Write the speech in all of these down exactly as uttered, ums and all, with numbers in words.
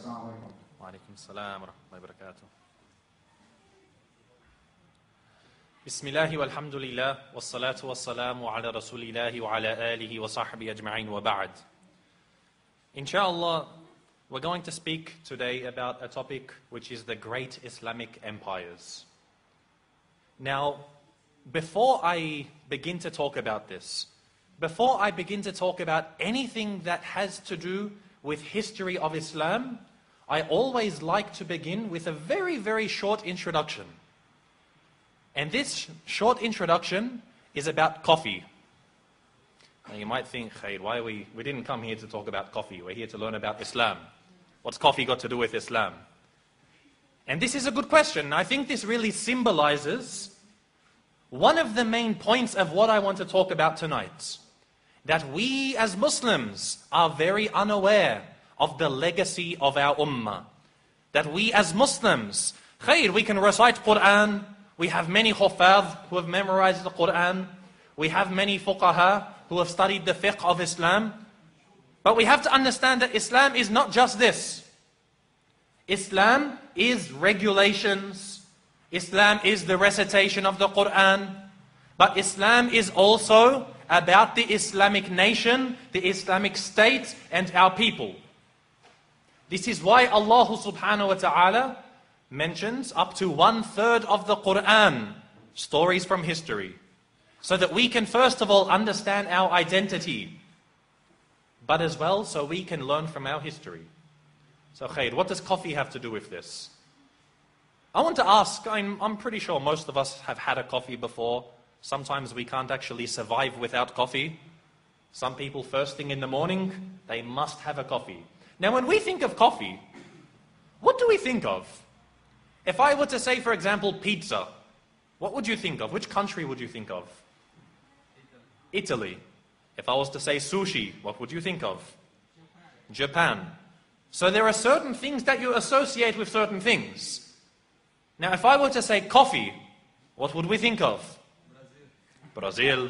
Assalamu alaikum. Wa alaikum assalam wa rahmatullahi wa barakatuh. Bismillahi walhamdulillah, wassalatu wassalamu ala rasulillahi wa ala alihi wa sahbihi ajma'in wa ba'd. Inshallah, we're going to speak today about a topic which is the great Islamic empires. Now, before I begin to talk about this, before I begin to talk about anything that has to do with history of Islam, I always like to begin with a very, very short introduction. And this short introduction is about coffee. Now you might think, Khair, why we, we didn't come here to talk about coffee. We're here to learn about Islam. What's coffee got to do with Islam? And this is a good question. I think this really symbolizes one of the main points of what I want to talk about tonight. That we as Muslims are very unaware of the legacy of our ummah. That we as Muslims, Khair, we can recite Quran. We have many huffaz who have memorized the Quran. We have many fuqaha who have studied the fiqh of Islam. But we have to understand that Islam is not just this. Islam is regulations. Islam is the recitation of the Quran. But Islam is also about the Islamic nation, the Islamic state, and our people. This is why Allah subhanahu wa ta'ala mentions up to one third of the Quran, stories from history. So that we can first of all understand our identity, but as well so we can learn from our history. So Khair, what does coffee have to do with this? I want to ask, I'm, I'm pretty sure most of us have had a coffee before. Sometimes we can't actually survive without coffee. Some people first thing in the morning, they must have a coffee. Now when we think of coffee, what do we think of? If I were to say, for example, pizza, what would you think of? Which country would you think of? Italy. Italy. If I was to say sushi, what would you think of? Japan. Japan. So there are certain things that you associate with certain things. Now if I were to say coffee, what would we think of? Brazil. Brazil.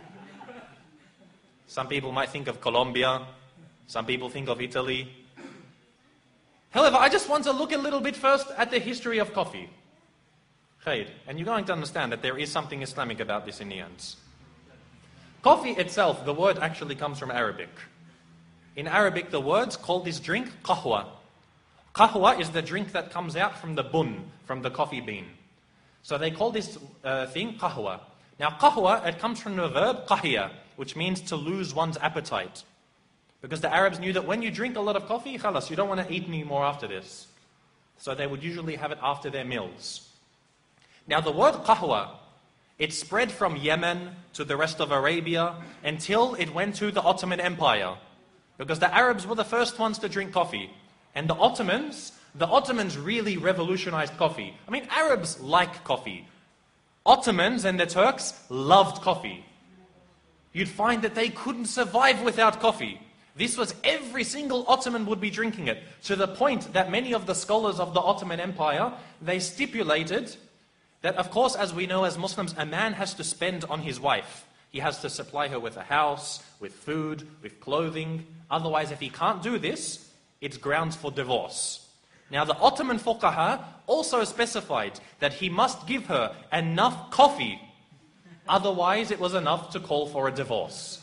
Some people might think of Colombia. Some people think of Italy. However, I just want to look a little bit first at the history of coffee. Khair, and you're going to understand that there is something Islamic about this in the end. Coffee itself, the word actually comes from Arabic. In Arabic, the words call this drink qahwa. Qahwa is the drink that comes out from the bun, from the coffee bean. So they call this uh, thing qahwa. Now qahwa, it comes from the verb qahiya, which means to lose one's appetite. Because the Arabs knew that when you drink a lot of coffee, khalas, you don't want to eat anymore after this. So they would usually have it after their meals. Now the word qahwa, it spread from Yemen to the rest of Arabia until it went to the Ottoman Empire. Because the Arabs were the first ones to drink coffee. And the Ottomans, the Ottomans really revolutionized coffee. I mean, Arabs like coffee. Ottomans and the Turks loved coffee. You'd find that they couldn't survive without coffee. This was every single Ottoman would be drinking it, to the point that many of the scholars of the Ottoman Empire, they stipulated that, of course, as we know as Muslims, a man has to spend on his wife. He has to supply her with a house, with food, with clothing. Otherwise, if he can't do this, it's grounds for divorce. Now, the Ottoman fuqaha also specified that he must give her enough coffee. Otherwise, it was enough to call for a divorce.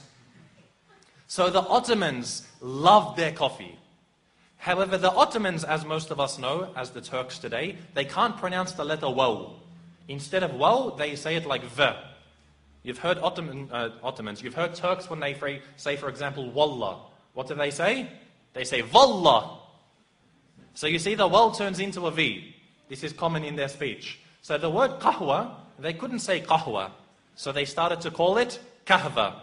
So the Ottomans loved their coffee. However, the Ottomans, as most of us know, as the Turks today, they can't pronounce the letter waw. Instead of waw, they say it like v. You've heard Ottoman, uh, Ottomans, you've heard Turks when they say, for example, wallah. What do they say? They say wallah. So you see the waw turns into a v. This is common in their speech. So the word qahwa, they couldn't say qahwa. So they started to call it kahva.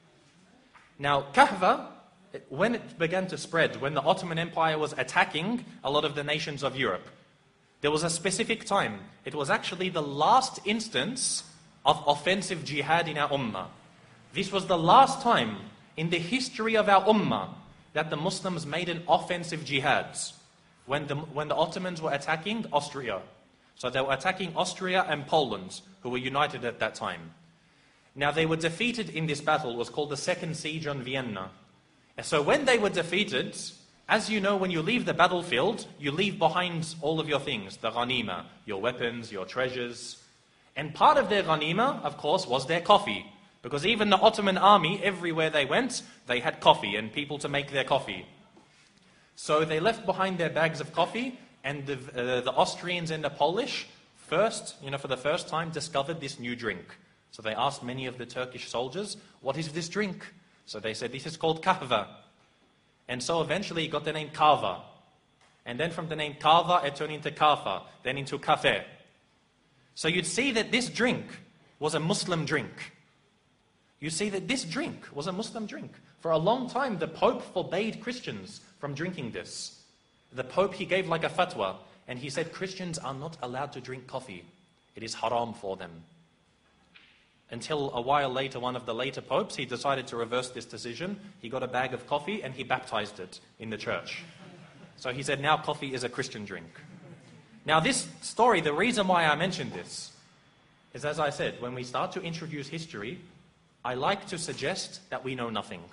Now, kahva, when it began to spread, when the Ottoman Empire was attacking a lot of the nations of Europe, there was a specific time. It was actually the last instance of offensive jihad in our ummah. This was the last time in the history of our ummah that the Muslims made an offensive jihad. When the, when the Ottomans were attacking Austria. So they were attacking Austria and Poland, who were united at that time. Now they were defeated in this battle. It was called the Second Siege on Vienna. And so when they were defeated, As you know, when you leave the battlefield, you leave behind all of your things, the ghanima, your weapons, your treasures. And part of their ghanima, of course, was their coffee. Because even the Ottoman army, everywhere they went, they had coffee and people to make their coffee. So they left behind their bags of coffee, and the, uh, the Austrians and the Polish first, you know, for the first time discovered this new drink. So they asked many of the Turkish soldiers, what is this drink? So they said, this is called kahva. And so eventually it got the name kava. And then from the name kava, it turned into kafa, then into kafe. So you'd see that this drink was a Muslim drink. You see that this drink was a Muslim drink. For a long time, the Pope forbade Christians from drinking this. The Pope, he gave like a fatwa, and he said Christians are not allowed to drink coffee. It is haram for them. Until a while later, one of the later popes, he decided to reverse this decision. He got a bag of coffee and he baptized it in the church. So he said now coffee is a Christian drink. Now this story, the reason why I mentioned this is, as I said, when we start to introduce history, I like to suggest that we know nothing.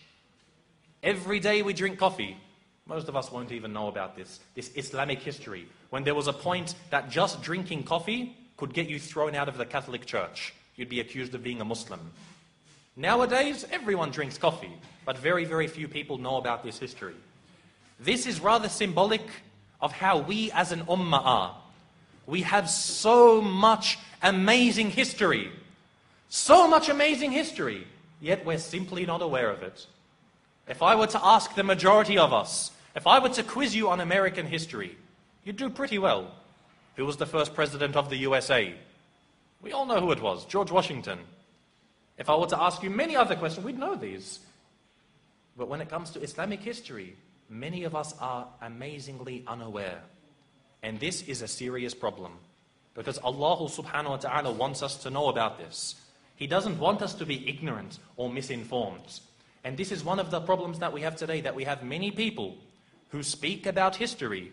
Every day we drink coffee. Most of us won't even know about this, this Islamic history, when there was a point that just drinking coffee could get you thrown out of the Catholic Church. You'd be accused of being a Muslim. Nowadays, everyone drinks coffee, but very, very few people know about this history. This is rather symbolic of how we as an ummah are. We have so much amazing history. So much amazing history, yet we're simply not aware of it. If I were to ask the majority of us, if I were to quiz you on American history, you'd do pretty well. Who was the first president of the U S A? We all know who it was, George Washington. If I were to ask you many other questions, we'd know these. But when it comes to Islamic history, many of us are amazingly unaware. And this is a serious problem. Because Allah subhanahu wa ta'ala wants us to know about this. He doesn't want us to be ignorant or misinformed. And this is one of the problems that we have today, that we have many people who speak about history,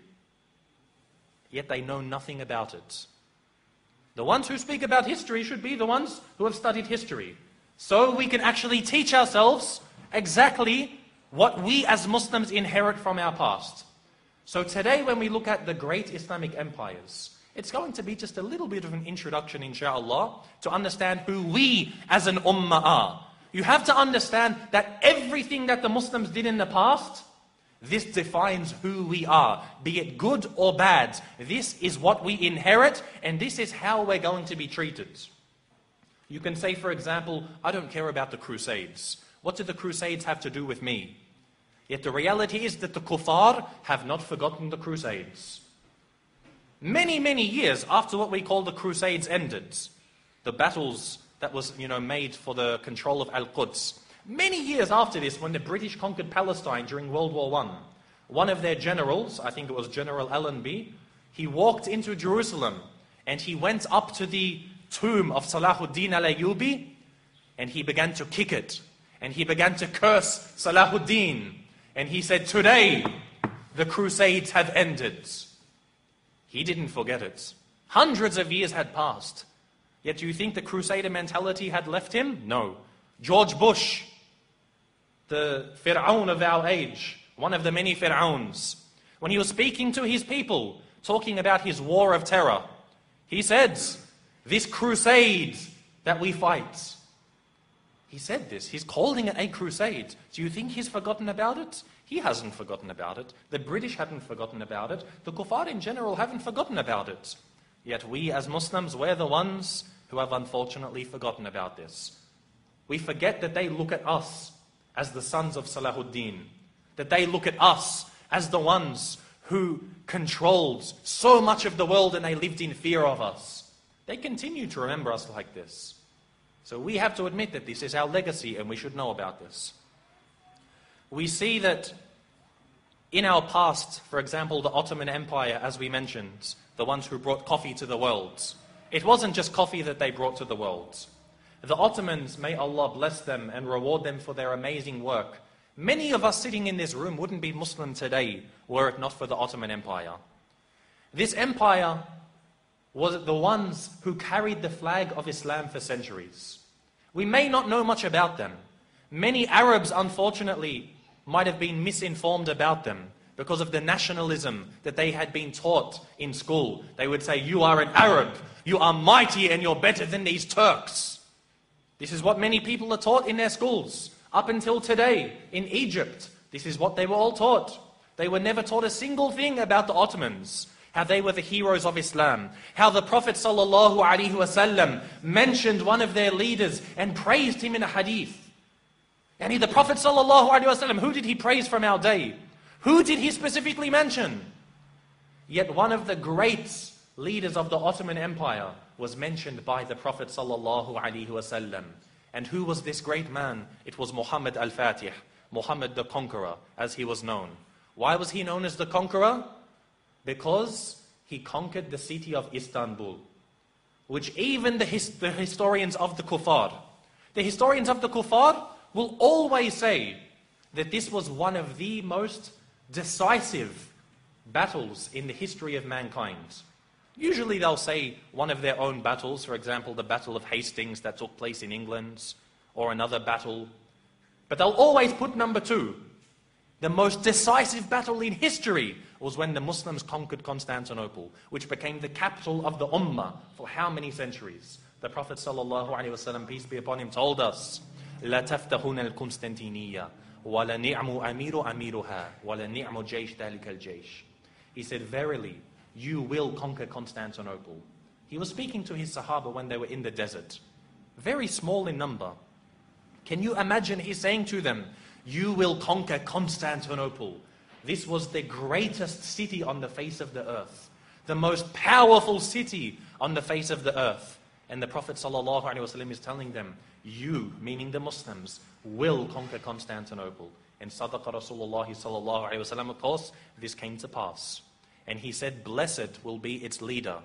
yet they know nothing about it. The ones who speak about history should be the ones who have studied history. So we can actually teach ourselves exactly what we as Muslims inherit from our past. So today when we look at the great Islamic empires, it's going to be just a little bit of an introduction, inshallah, to understand who we as an ummah are. You have to understand that everything that the Muslims did in the past, this defines who we are, be it good or bad. This is what we inherit, and this is how we're going to be treated. You can say, for example, I don't care about the Crusades. What do the Crusades have to do with me? Yet the reality is that the kuffar have not forgotten the Crusades. Many, many years after what we call the Crusades ended, the battles that was, you know, made for the control of Al-Quds, many years after this, when the British conquered Palestine during World War One, one of their generals, I think it was General Allenby, he walked into Jerusalem and he went up to the tomb of Salahuddin al-Ayyubi and he began to kick it. And he began to curse Salahuddin. And he said, today the Crusades have ended. He didn't forget it. Hundreds of years had passed. Yet do you think the Crusader mentality had left him? No. George Bush, the Fir'aun of our age, one of the many Fir'auns, when he was speaking to his people, talking about his war of terror, he said, this crusade that we fight, he said this, he's calling it a crusade. Do you think he's forgotten about it? He hasn't forgotten about it. The British haven't forgotten about it. The kuffar in general haven't forgotten about it. Yet we as Muslims, we're the ones who have unfortunately forgotten about this. We forget that they look at us as the sons of Salahuddin, that they look at us as the ones who controlled so much of the world and they lived in fear of us. They continue to remember us like this. So we have to admit that this is our legacy and we should know about this. We see that in our past, for example, the Ottoman Empire, as we mentioned, the ones who brought coffee to the world, it wasn't just coffee that they brought to the world. The Ottomans, may Allah bless them and reward them for their amazing work. Many of us sitting in this room wouldn't be Muslim today were it not for the Ottoman Empire. This empire was the ones who carried the flag of Islam for centuries. We may not know much about them. Many Arabs, unfortunately, might have been misinformed about them. because of the nationalism that they had been taught in school. They would say, you are an Arab, you are mighty and you're better than these Turks. This is what many people are taught in their schools. Up until today, in Egypt, this is what they were all taught. They were never taught a single thing about the Ottomans, how they were the heroes of Islam, how the Prophet ﷺ mentioned one of their leaders and praised him in a hadith. And he, the Prophet ﷺ, who did he praise from our day? Who did he specifically mention? Yet one of the great leaders of the Ottoman Empire was mentioned by the Prophet ﷺ. And who was this great man? It was Muhammad al-Fatih, Muhammad the Conqueror, as he was known. Why was he known as the Conqueror? Because he conquered the city of Istanbul, which even the, his, the historians of the Kuffar, the historians of the Kuffar will always say that this was one of the most decisive battles in the history of mankind. Usually they'll say one of their own battles, for example, the Battle of Hastings that took place in England, or another battle. But they'll always put number two. The most decisive battle in history was when the Muslims conquered Constantinople, which became the capital of the Ummah for how many centuries? The Prophet ﷺ, peace be upon him, told us, لا تفتحون القسطنطينية ولا نعم أمير أميرها ولا نعم جيش ذلك الجيش. He said, verily, you will conquer Constantinople. He was speaking to his Sahaba when they were in the desert, very small in number. Can you imagine he's saying to them, you will conquer Constantinople. This was the greatest city on the face of the earth, the most powerful city on the face of the earth. And the Prophet ﷺ is telling them, you, meaning the Muslims, will conquer Constantinople. And Sadaqa Rasulullah sallallahu alaihi wasallam, of course, this came to pass. And he said, blessed will be its leader.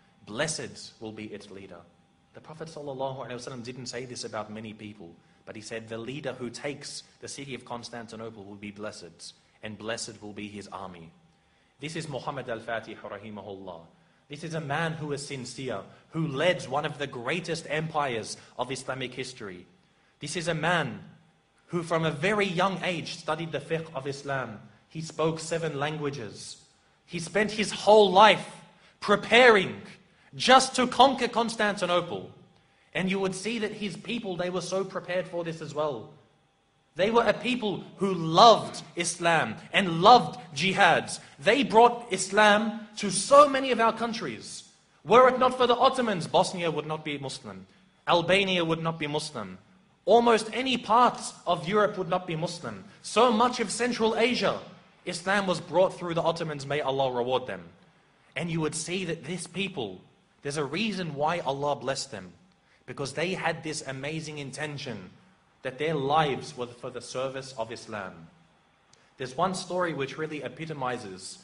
Blessed will be its leader. The Prophet sallallahu alaihi wasallam didn't say this about many people, but he said the leader who takes the city of Constantinople will be blessed, and blessed will be his army. This is Muhammad al-Fatih rahimahullah. This is a man who is sincere, who led one of the greatest empires of Islamic history. This is a man who from a very young age studied the fiqh of Islam. He spoke seven languages. He spent his whole life preparing just to conquer Constantinople. And you would see that his people, they were so prepared for this as well. They were a people who loved Islam and loved jihads. They brought Islam to so many of our countries. Were it not for the Ottomans, Bosnia would not be Muslim. Albania would not be Muslim. Almost any part of Europe would not be Muslim. So much of Central Asia, Islam was brought through the Ottomans, may Allah reward them. And you would see that this people, there's a reason why Allah blessed them. Because they had this amazing intention that their lives were for the service of Islam. There's one story which really epitomizes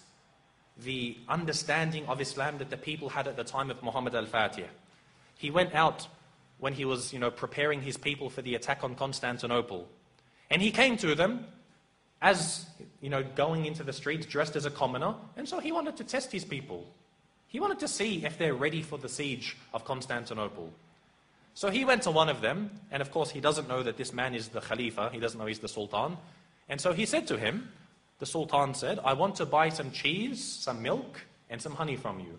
the understanding of Islam that the people had at the time of Muhammad al-Fatih. He went out when he was, you know, preparing his people for the attack on Constantinople. And he came to them as, you know, going into the streets dressed as a commoner. And so he wanted to test his people. He wanted to see if they're ready for the siege of Constantinople. So he went to one of them, and of course he doesn't know that this man is the Khalifa, he doesn't know he's the Sultan. And so he said to him, the Sultan said, I want to buy some cheese, some milk, and some honey from you.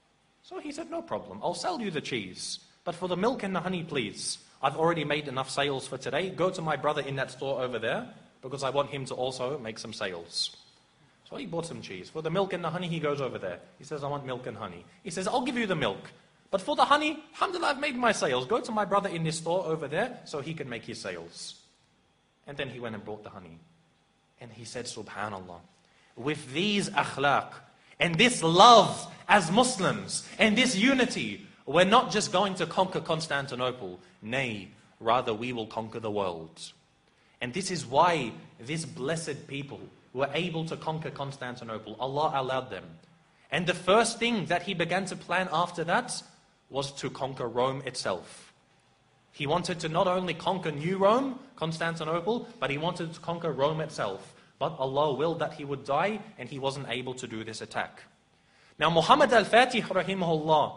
So he said, no problem, I'll sell you the cheese. But for the milk and the honey, please, I've already made enough sales for today. Go to my brother in that store over there, because I want him to also make some sales. So he bought some cheese. For the milk and the honey, he goes over there. He says, I want milk and honey. He says, I'll give you the milk. But for the honey, alhamdulillah, I've made my sales. Go to my brother in this store over there so he can make his sales. And then he went and brought the honey. And he said, subhanallah, with these akhlaq and this love as Muslims and this unity, we're not just going to conquer Constantinople. Nay, rather we will conquer the world. And this is why this blessed people were able to conquer Constantinople. Allah allowed them. And the first thing that he began to plan after that was to conquer Rome itself. He wanted to not only conquer New Rome, Constantinople, but he wanted to conquer Rome itself. But Allah willed that he would die, and he wasn't able to do this attack. Now Muhammad al-Fatih rahimahullah,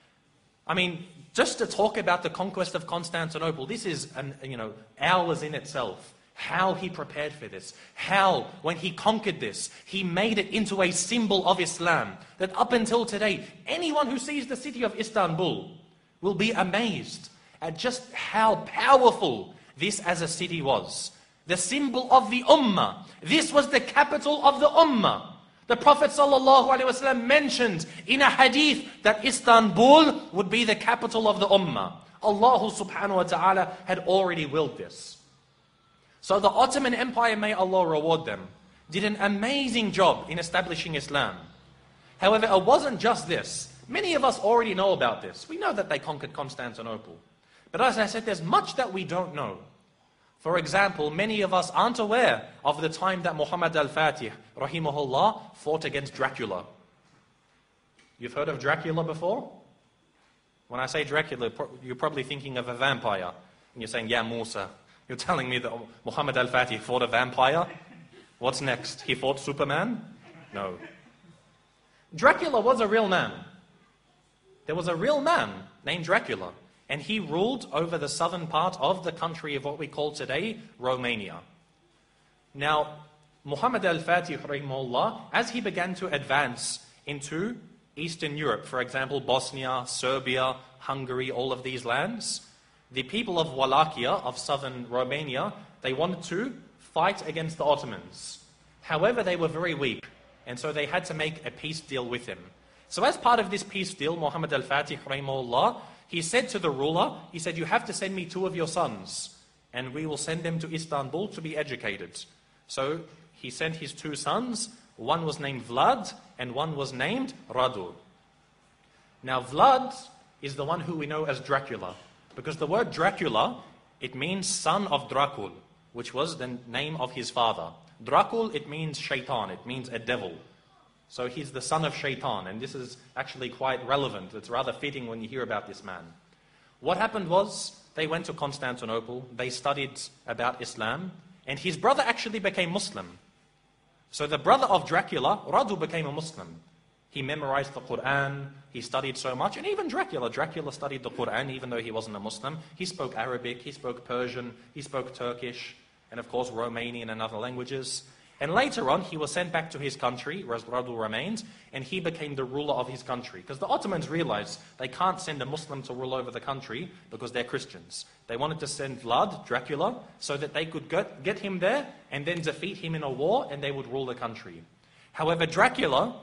I mean, just to talk about the conquest of Constantinople, this is an, you know, hours in itself. how he prepared for this, how when he conquered this, he made it into a symbol of Islam, that up until today, anyone who sees the city of Istanbul will be amazed at just how powerful this as a city was. The symbol of the Ummah. This was the capital of the Ummah. The Prophet ﷺ mentioned in a hadith that Istanbul would be the capital of the Ummah. Allah subhanahu wa ta'ala had already willed this. So the Ottoman Empire, may Allah reward them, did an amazing job in establishing Islam. However, it wasn't just this. Many of us already know about this. We know that they conquered Constantinople. But as I said, there's much that we don't know. For example, many of us aren't aware of the time that Muhammad al-Fatih, rahimahullah, fought against Dracula. You've heard of Dracula before? When I say Dracula, you're probably thinking of a vampire. And you're saying, yeah, Musa, you're telling me that Muhammad al-Fatih fought a vampire? What's next? He fought Superman? No. Dracula was a real man. There was a real man named Dracula. And he ruled over the southern part of the country of what we call today Romania. Now, Muhammad al-Fatih, rahimahullah, as he began to advance into Eastern Europe, for example, Bosnia, Serbia, Hungary, all of these lands, the people of Wallachia, of southern Romania, they wanted to fight against the Ottomans. However, they were very weak, and so they had to make a peace deal with him. So as part of this peace deal, Muhammad al-Fatih, rahimahullah, he said to the ruler, he said, you have to send me two of your sons, and we will send them to Istanbul to be educated. So he sent his two sons. One was named Vlad, and one was named Radu. Now Vlad is the one who we know as Dracula, because the word Dracula, it means son of Dracul, which was the name of his father. Dracul, it means shaitan, it means a devil. So he's the son of Shaitan, and this is actually quite relevant. It's rather fitting when you hear about this man. What happened was, they went to Constantinople, they studied about Islam, and his brother actually became Muslim. So the brother of Dracula, Radu, became a Muslim. He memorized the Quran, he studied so much, and even Dracula, Dracula studied the Quran even though he wasn't a Muslim. He spoke Arabic, he spoke Persian, he spoke Turkish, and of course Romanian and other languages. And later on, he was sent back to his country, where Radu remained, and he became the ruler of his country. Because the Ottomans realized they can't send a Muslim to rule over the country because they're Christians. They wanted to send Vlad, Dracula, so that they could get, get him there and then defeat him in a war, and they would rule the country. However, Dracula,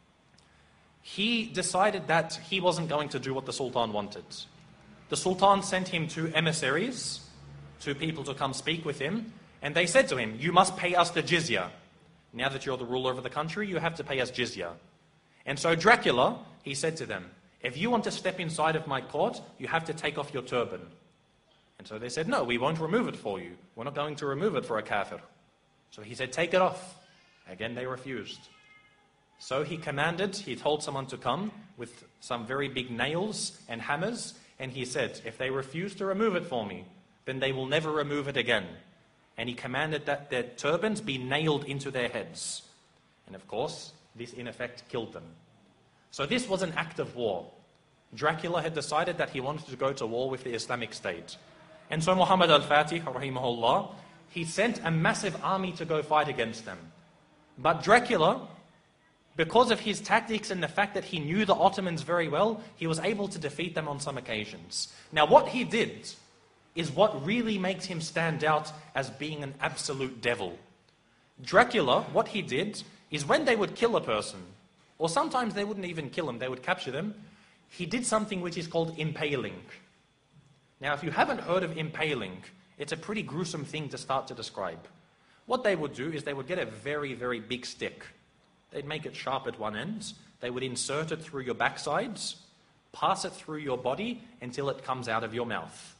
he decided that he wasn't going to do what the Sultan wanted. The Sultan sent him two emissaries, two people to come speak with him, and they said to him, you must pay us the jizya. Now that you're the ruler of the country, you have to pay us jizya. And so Dracula, he said to them, if you want to step inside of my court, you have to take off your turban. And so they said, no, we won't remove it for you. We're not going to remove it for a kafir. So he said, take it off. Again, they refused. So he commanded, he told someone to come with some very big nails and hammers, and he said, if they refuse to remove it for me, then they will never remove it again. And he commanded that their turbans be nailed into their heads. And of course, this in effect killed them. So this was an act of war. Dracula had decided that he wanted to go to war with the Islamic State. And so Muhammad al-Fatih, rahimahullah, he sent a massive army to go fight against them. But Dracula, because of his tactics and the fact that he knew the Ottomans very well, he was able to defeat them on some occasions. Now what he did is what really makes him stand out as being an absolute devil. Dracula, what he did is when they would kill a person, or sometimes they wouldn't even kill them, they would capture them, he did something which is called impaling. Now if you haven't heard of impaling, it's a pretty gruesome thing to start to describe. What they would do is they would get a very, very big stick. They'd make it sharp at one end, they would insert it through your backsides, pass it through your body until it comes out of your mouth.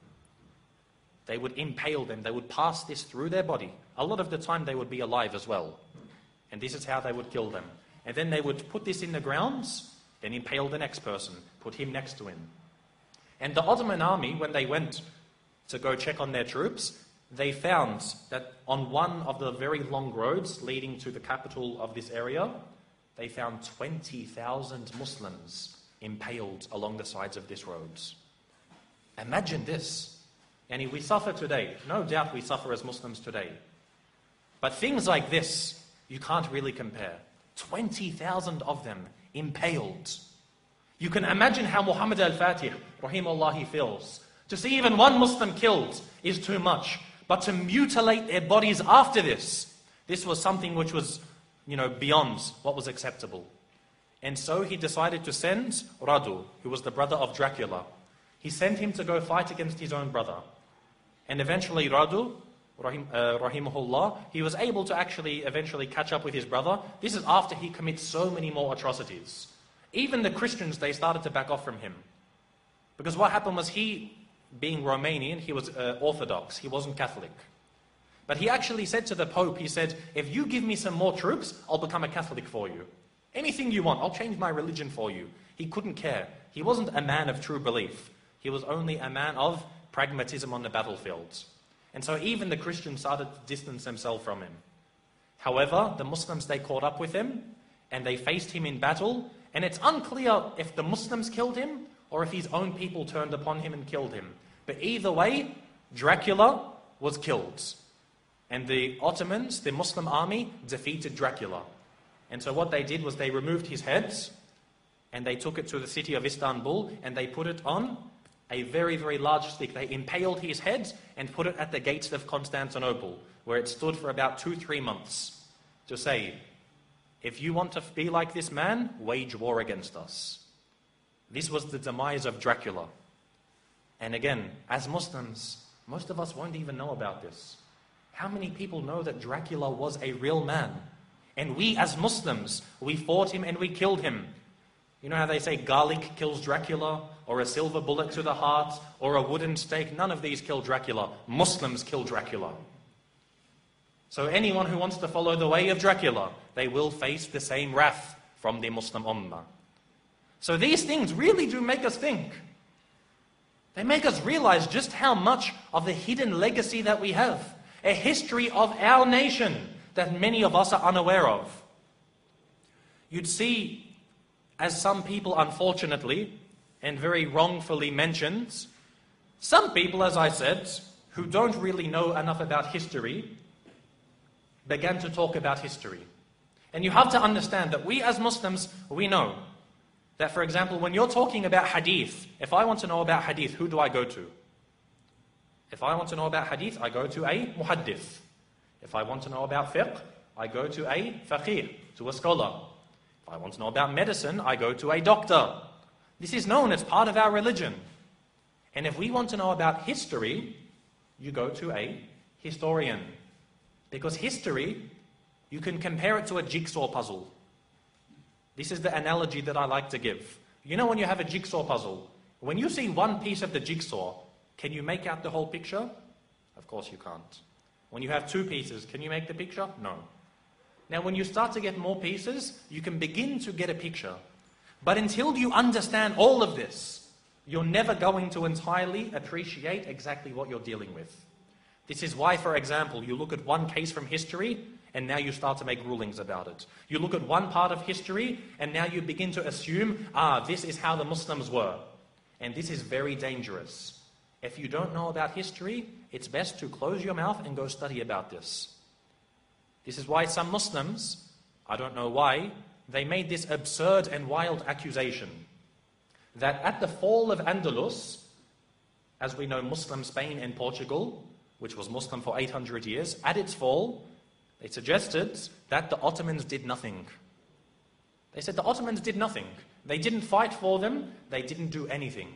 They would impale them. They would pass this through their body. A lot of the time they would be alive as well. And this is how they would kill them. And then they would put this in the grounds, then impale the next person, put him next to him. And the Ottoman army, when they went to go check on their troops, they found that on one of the very long roads leading to the capital of this area, they found twenty thousand Muslims impaled along the sides of this road. Imagine this. And we suffer today. No doubt we suffer as Muslims today. But things like this, you can't really compare. twenty thousand of them impaled. You can imagine how Muhammad al-Fatih, rahimahullah, he feels. To see even one Muslim killed is too much. But to mutilate their bodies after this, this was something which was, you know, beyond what was acceptable. And so he decided to send Radu, who was the brother of Dracula. He sent him to go fight against his own brother. And eventually Radu, Rahim, uh, rahimahullah, he was able to actually eventually catch up with his brother. This is after he commits so many more atrocities. Even the Christians, they started to back off from him. Because what happened was he, being Romanian, he was uh, Orthodox, he wasn't Catholic. But he actually said to the Pope, he said, if you give me some more troops, I'll become a Catholic for you. Anything you want, I'll change my religion for you. He couldn't care. He wasn't a man of true belief. He was only a man of pragmatism on the battlefields. And so even the Christians started to distance themselves from him. However, the Muslims, they caught up with him and they faced him in battle. And it's unclear if the Muslims killed him or if his own people turned upon him and killed him. But either way, Dracula was killed. And the Ottomans, the Muslim army, defeated Dracula. And so what they did was they removed his heads and they took it to the city of Istanbul and they put it on a very, very large stick. They impaled his head and put it at the gates of Constantinople, where it stood for about two, three months, to say, if you want to be like this man, wage war against us. This was the demise of Dracula. And again, as Muslims, most of us won't even know about this. How many people know that Dracula was a real man? And we as Muslims, we fought him and we killed him. You know how they say garlic kills Dracula, or a silver bullet to the heart, or a wooden stake? None of these kill Dracula. Muslims kill Dracula. So anyone who wants to follow the way of Dracula, they will face the same wrath from the Muslim Ummah. So these things really do make us think. They make us realize just how much of the hidden legacy that we have, a history of our nation that many of us are unaware of. You'd see, as some people unfortunately and very wrongfully mentioned, some people, as I said, who don't really know enough about history, began to talk about history. And you have to understand that we as Muslims, we know that, for example, when you're talking about hadith, if I want to know about hadith, who do I go to? If I want to know about hadith, I go to a muhaddith. If I want to know about fiqh, I go to a faqih, to a scholar. If I want to know about medicine, I go to a doctor. This is known as part of our religion. And if we want to know about history, you go to a historian. Because history, you can compare it to a jigsaw puzzle. This is the analogy that I like to give. You know when you have a jigsaw puzzle, when you see one piece of the jigsaw, can you make out the whole picture? Of course you can't. When you have two pieces, can you make the picture? No. Now when you start to get more pieces, you can begin to get a picture. But until you understand all of this, you're never going to entirely appreciate exactly what you're dealing with. This is why, for example, you look at one case from history and now you start to make rulings about it. You look at one part of history and now you begin to assume, ah, this is how the Muslims were. And this is very dangerous. If you don't know about history, it's best to close your mouth and go study about this. This is why some Muslims, I don't know why, they made this absurd and wild accusation that at the fall of Andalus, as we know Muslim Spain and Portugal, which was Muslim for eight hundred years, at its fall, they suggested that the Ottomans did nothing. They said the Ottomans did nothing. They didn't fight for them, they didn't do anything.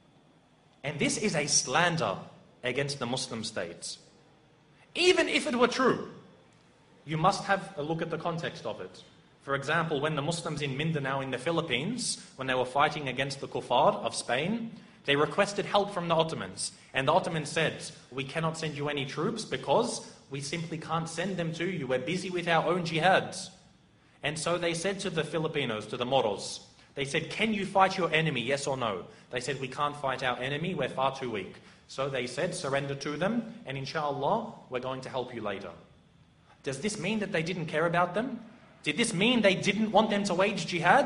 And this is a slander against the Muslim states. Even if it were true, you must have a look at the context of it. For example, when the Muslims in Mindanao in the Philippines, when they were fighting against the Kuffar of Spain, they requested help from the Ottomans. And the Ottomans said, we cannot send you any troops because we simply can't send them to you. We're busy with our own jihads. And so they said to the Filipinos, to the Moros, they said, can you fight your enemy, yes or no? They said, we can't fight our enemy, we're far too weak. So they said, surrender to them, and inshallah, we're going to help you later. Does this mean that they didn't care about them? Did this mean they didn't want them to wage jihads?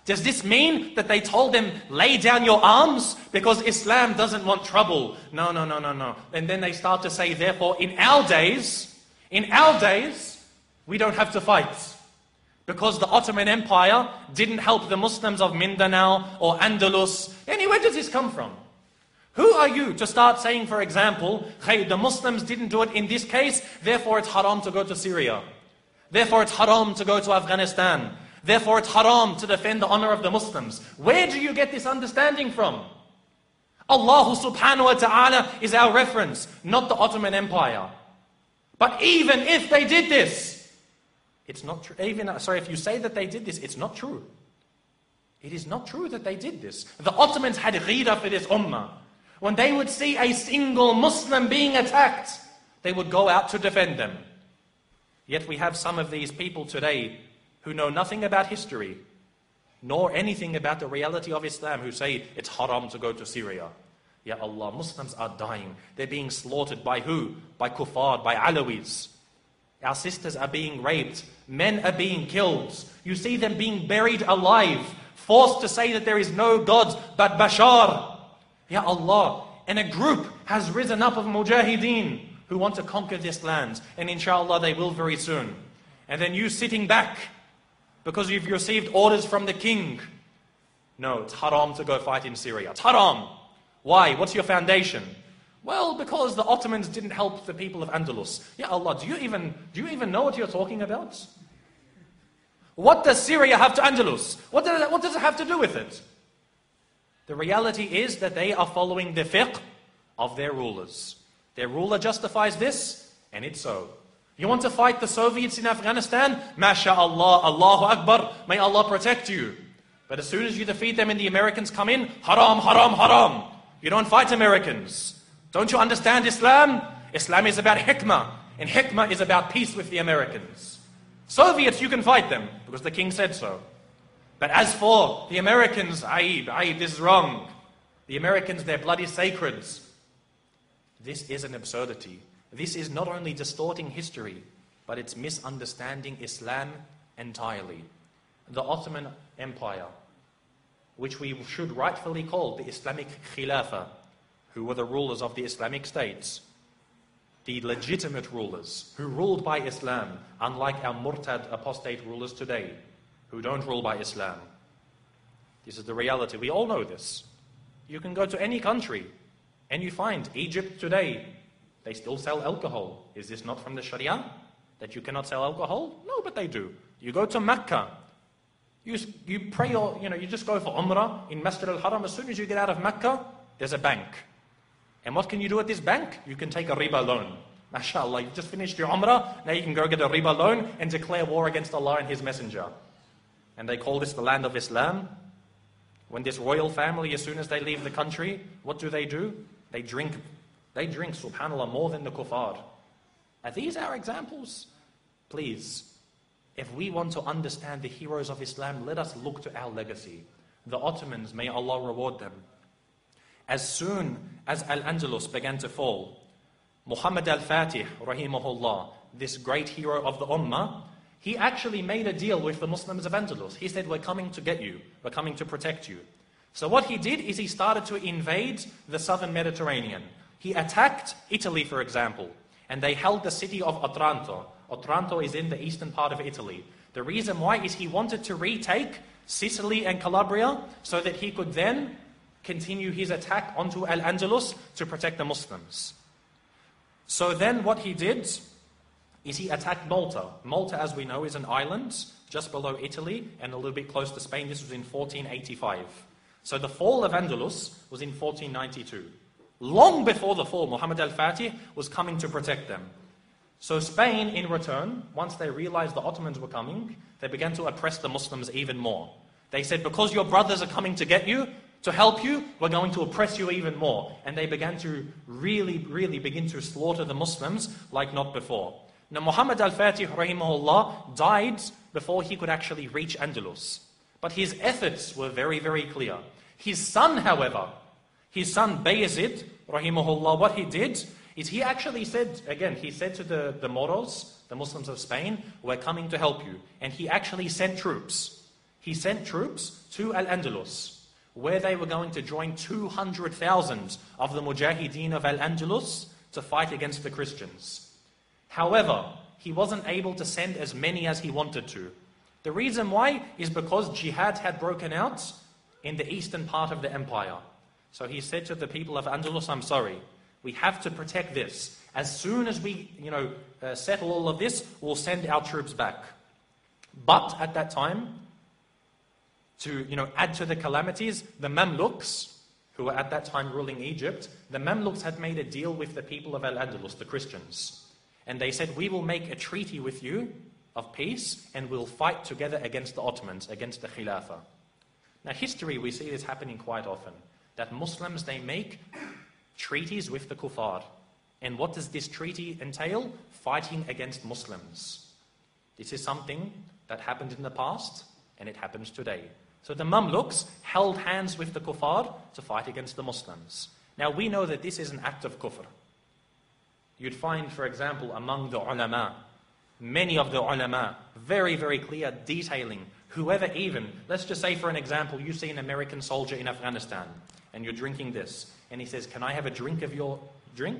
Does this mean that they told them, lay down your arms because Islam doesn't want trouble? No, no, no, no, no. And then they start to say, therefore, in our days, in our days, we don't have to fight. Because the Ottoman Empire didn't help the Muslims of Mindanao or Andalus. Anyway, where does this come from? Who are you to start saying, for example, hey, the Muslims didn't do it in this case, therefore it's haram to go to Syria. Therefore it's haram to go to Afghanistan. Therefore it's haram to defend the honor of the Muslims. Where do you get this understanding from? Allah subhanahu wa ta'ala is our reference, not the Ottoman Empire. But even if they did this, it's not true. Even, sorry, if you say that they did this, it's not true. It is not true that they did this. The Ottomans had ghira for this ummah. When they would see a single Muslim being attacked, they would go out to defend them. Yet we have some of these people today who know nothing about history, nor anything about the reality of Islam, who say it's haram to go to Syria. Ya Allah, Muslims are dying. They're being slaughtered by who? By kuffar, by Alawis. Our sisters are being raped. Men are being killed. You see them being buried alive, forced to say that there is no God but Bashar. Ya Allah. And a group has risen up of mujahideen who want to conquer this land. And inshallah they will very soon. And then you sitting back because you've received orders from the king. No, it's haram to go fight in Syria. It's haram. Why? What's your foundation? Well, because the Ottomans didn't help the people of Andalus. Ya Allah, do you even, do you even know what you're talking about? What does Syria have to Andalus? What does, it, what does it have to do with it? The reality is that they are following the fiqh of their rulers. Their ruler justifies this, and it's so. You want to fight the Soviets in Afghanistan? MashaAllah, Allahu Akbar, may Allah protect you. But as soon as you defeat them and the Americans come in, haram, haram, haram. You don't fight Americans. Don't you understand Islam? Islam is about hikmah, and hikmah is about peace with the Americans. Soviets, you can fight them, because the king said so. But as for the Americans, aib, aib, this is wrong. The Americans, their blood is sacred. This is an absurdity. This is not only distorting history, but it's misunderstanding Islam entirely. The Ottoman Empire, which we should rightfully call the Islamic Khilafah, who were the rulers of the Islamic states, the legitimate rulers who ruled by Islam, unlike our murtad apostate rulers today, who don't rule by Islam. This is the reality. We all know this. You can go to any country and you find Egypt today, they still sell alcohol. Is this not from the Sharia? That you cannot sell alcohol? No, but they do. You go to Mecca, you, you pray, or, you know, you just go for Umrah in Masjid al-Haram. As soon as you get out of Mecca, there's a bank. And what can you do at this bank? You can take a riba loan. MashaAllah, you've just finished your Umrah, now you can go get a riba loan and declare war against Allah and His Messenger. And they call this the land of Islam. When this royal family, as soon as they leave the country, what do they do? They drink, they drink, subhanAllah, more than the kuffar. Are these our examples? Please, if we want to understand the heroes of Islam, let us look to our legacy. The Ottomans, may Allah reward them. As soon as Al-Andalus began to fall, Muhammad al-Fatih, rahimahullah, this great hero of the Ummah, he actually made a deal with the Muslims of Andalus. He said, we're coming to get you. We're coming to protect you. So what he did is he started to invade the southern Mediterranean. He attacked Italy, for example, and they held the city of Otranto. Otranto is in the eastern part of Italy. The reason why is he wanted to retake Sicily and Calabria so that he could then continue his attack onto Al-Andalus to protect the Muslims. So then what he did is he attacked Malta. Malta, as we know, is an island just below Italy and a little bit close to Spain. This was in fourteen eighty-five. So the fall of Andalus was in fourteen ninety-two. Long before the fall, Muhammad al-Fatih was coming to protect them. So Spain, in return, once they realized the Ottomans were coming, they began to oppress the Muslims even more. They said, because your brothers are coming to get you, to help you, we're going to oppress you even more. And they began to really, really begin to slaughter the Muslims like not before. Now Muhammad al-Fatih, rahimahullah, died before he could actually reach Andalus. But his efforts were very, very clear. His son, however, his son Bayezid, rahimahullah, what he did is he actually said, again, he said to the, the Moros, the Muslims of Spain, we're coming to help you. And he actually sent troops. he sent troops to Al-Andalus, where they were going to join two hundred thousand of the Mujahideen of Al-Andalus to fight against the Christians. However, he wasn't able to send as many as he wanted to. The reason why is because jihad had broken out in the eastern part of the empire. So he said to the people of Andalus, I'm sorry, we have to protect this. As soon as we, you know, uh, settle all of this, we'll send our troops back. But at that time, to, you know, add to the calamities, the Mamluks, who were at that time ruling Egypt, the Mamluks had made a deal with the people of Al-Andalus, the Christians. And they said, we will make a treaty with you of peace, and we'll fight together against the Ottomans, against the Khilafah. Now, history, we see this happening quite often, that Muslims, they make treaties with the kuffar. And what does this treaty entail? Fighting against Muslims. This is something that happened in the past, and it happens today. So the Mamluks held hands with the kuffar to fight against the Muslims. Now we know that this is an act of kufr. You'd find, for example, among the ulama, many of the ulama, very, very clear, detailing, whoever even, let's just say for an example, you see an American soldier in Afghanistan, and you're drinking this, and he says, can I have a drink of your drink?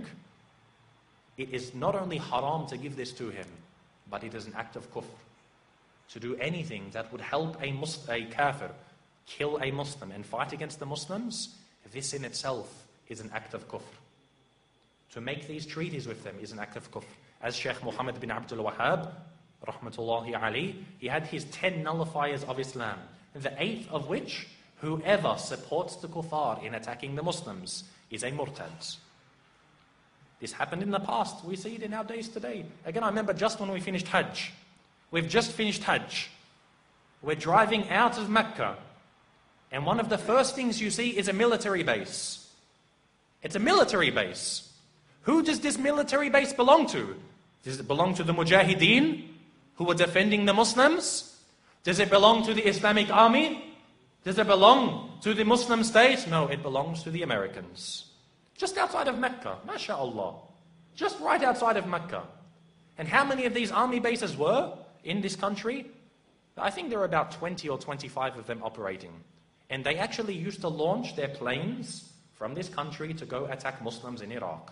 It is not only haram to give this to him, but it is an act of kufr. To do anything that would help a, Mus- a kafir kill a Muslim and fight against the Muslims, this in itself is an act of kufr. To make these treaties with them is an act of kufr. As Shaykh Muhammad bin Abdul Wahhab, rahmatullahi alayhi, he had his ten nullifiers of Islam, the eighth of which, whoever supports the kuffar in attacking the Muslims is a murtad. This happened in the past. We see it in our days today. Again, I remember just when we finished Hajj. We've just finished Hajj. We're driving out of Mecca. And one of the first things you see is a military base. It's a military base. Who does this military base belong to? Does it belong to the Mujahideen who were defending the Muslims? Does it belong to the Islamic army? Does it belong to the Muslim state? No, it belongs to the Americans. Just outside of Mecca, mashallah. Just right outside of Mecca. And how many of these army bases were in this country? I think there were about twenty or twenty-five of them operating. And they actually used to launch their planes from this country to go attack Muslims in Iraq.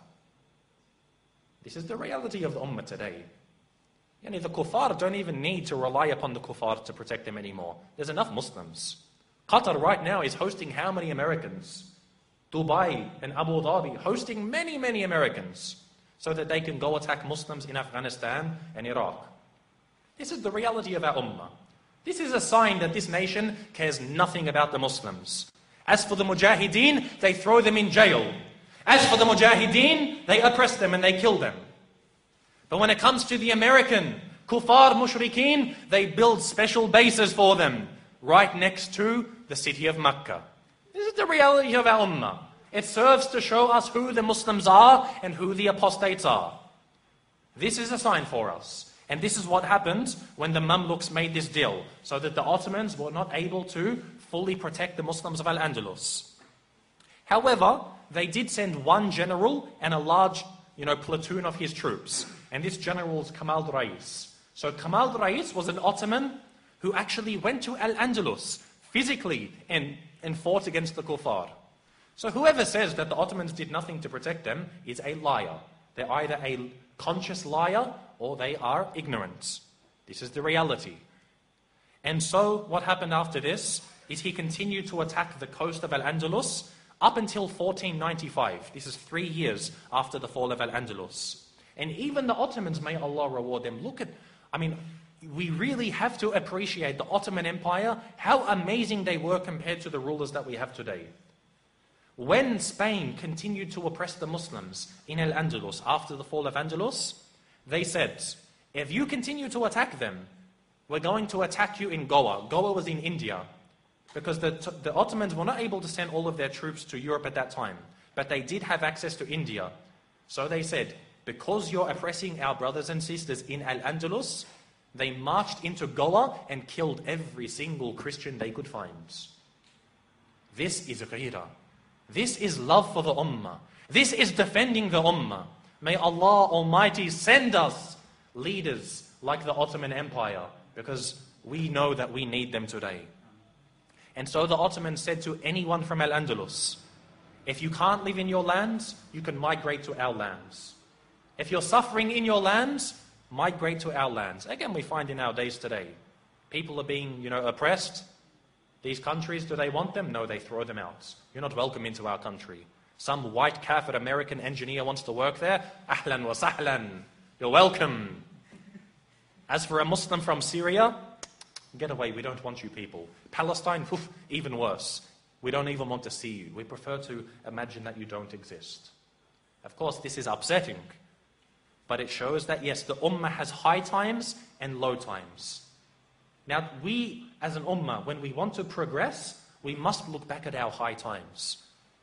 This is the reality of the Ummah today. Yani the kuffar don't even need to rely upon the kuffar to protect them anymore. There's enough Muslims. Qatar right now is hosting how many Americans? Dubai and Abu Dhabi hosting many, many Americans so that they can go attack Muslims in Afghanistan and Iraq. This is the reality of our Ummah. This is a sign that this nation cares nothing about the Muslims. As for the Mujahideen, they throw them in jail. As for the Mujahideen, they oppress them and they kill them. But when it comes to the American kuffar mushrikeen, they build special bases for them right next to the city of Mecca. This is the reality of our Ummah. It serves to show us who the Muslims are and who the apostates are. This is a sign for us. And this is what happened when the Mamluks made this deal, so that the Ottomans were not able to fully protect the Muslims of Al-Andalus. However, they did send one general and a large, you know, platoon of his troops. And this general was Kamal Rais. So Kamal Rais was an Ottoman who actually went to Al-Andalus physically and, and fought against the kuffar. So whoever says that the Ottomans did nothing to protect them is a liar. They're either a conscious liar or they are ignorant. This is the reality. And so what happened after this is he continued to attack the coast of Al-Andalus up until fourteen ninety-five. This is three years after the fall of Al-Andalus. And even the Ottomans, may Allah reward them. Look at, I mean, we really have to appreciate the Ottoman Empire, how amazing they were compared to the rulers that we have today. When Spain continued to oppress the Muslims in Al-Andalus after the fall of Andalus, they said, if you continue to attack them, we're going to attack you in Goa. Goa was in India, because the, the Ottomans were not able to send all of their troops to Europe at that time, but they did have access to India. So they said, because you're oppressing our brothers and sisters in Al-Andalus, they marched into Goa and killed every single Christian they could find. This is ghira. This is love for the Ummah. This is defending the Ummah. May Allah Almighty send us leaders like the Ottoman Empire, because we know that we need them today. And so the Ottomans said to anyone from Al-Andalus, if you can't live in your lands, you can migrate to our lands. If you're suffering in your lands, migrate to our lands. Again, we find in our days today, people are being, you know, oppressed. These countries, do they want them? No, they throw them out. You're not welcome into our country. Some white kafir American engineer wants to work there. Ahlan wa sahlan. You're welcome. As for a Muslim from Syria, get away, we don't want you people. Palestine, oof, even worse. We don't even want to see you. We prefer to imagine that you don't exist. Of course, this is upsetting. But it shows that, yes, the ummah has high times and low times. Now, we as an ummah, when we want to progress, we must look back at our high times.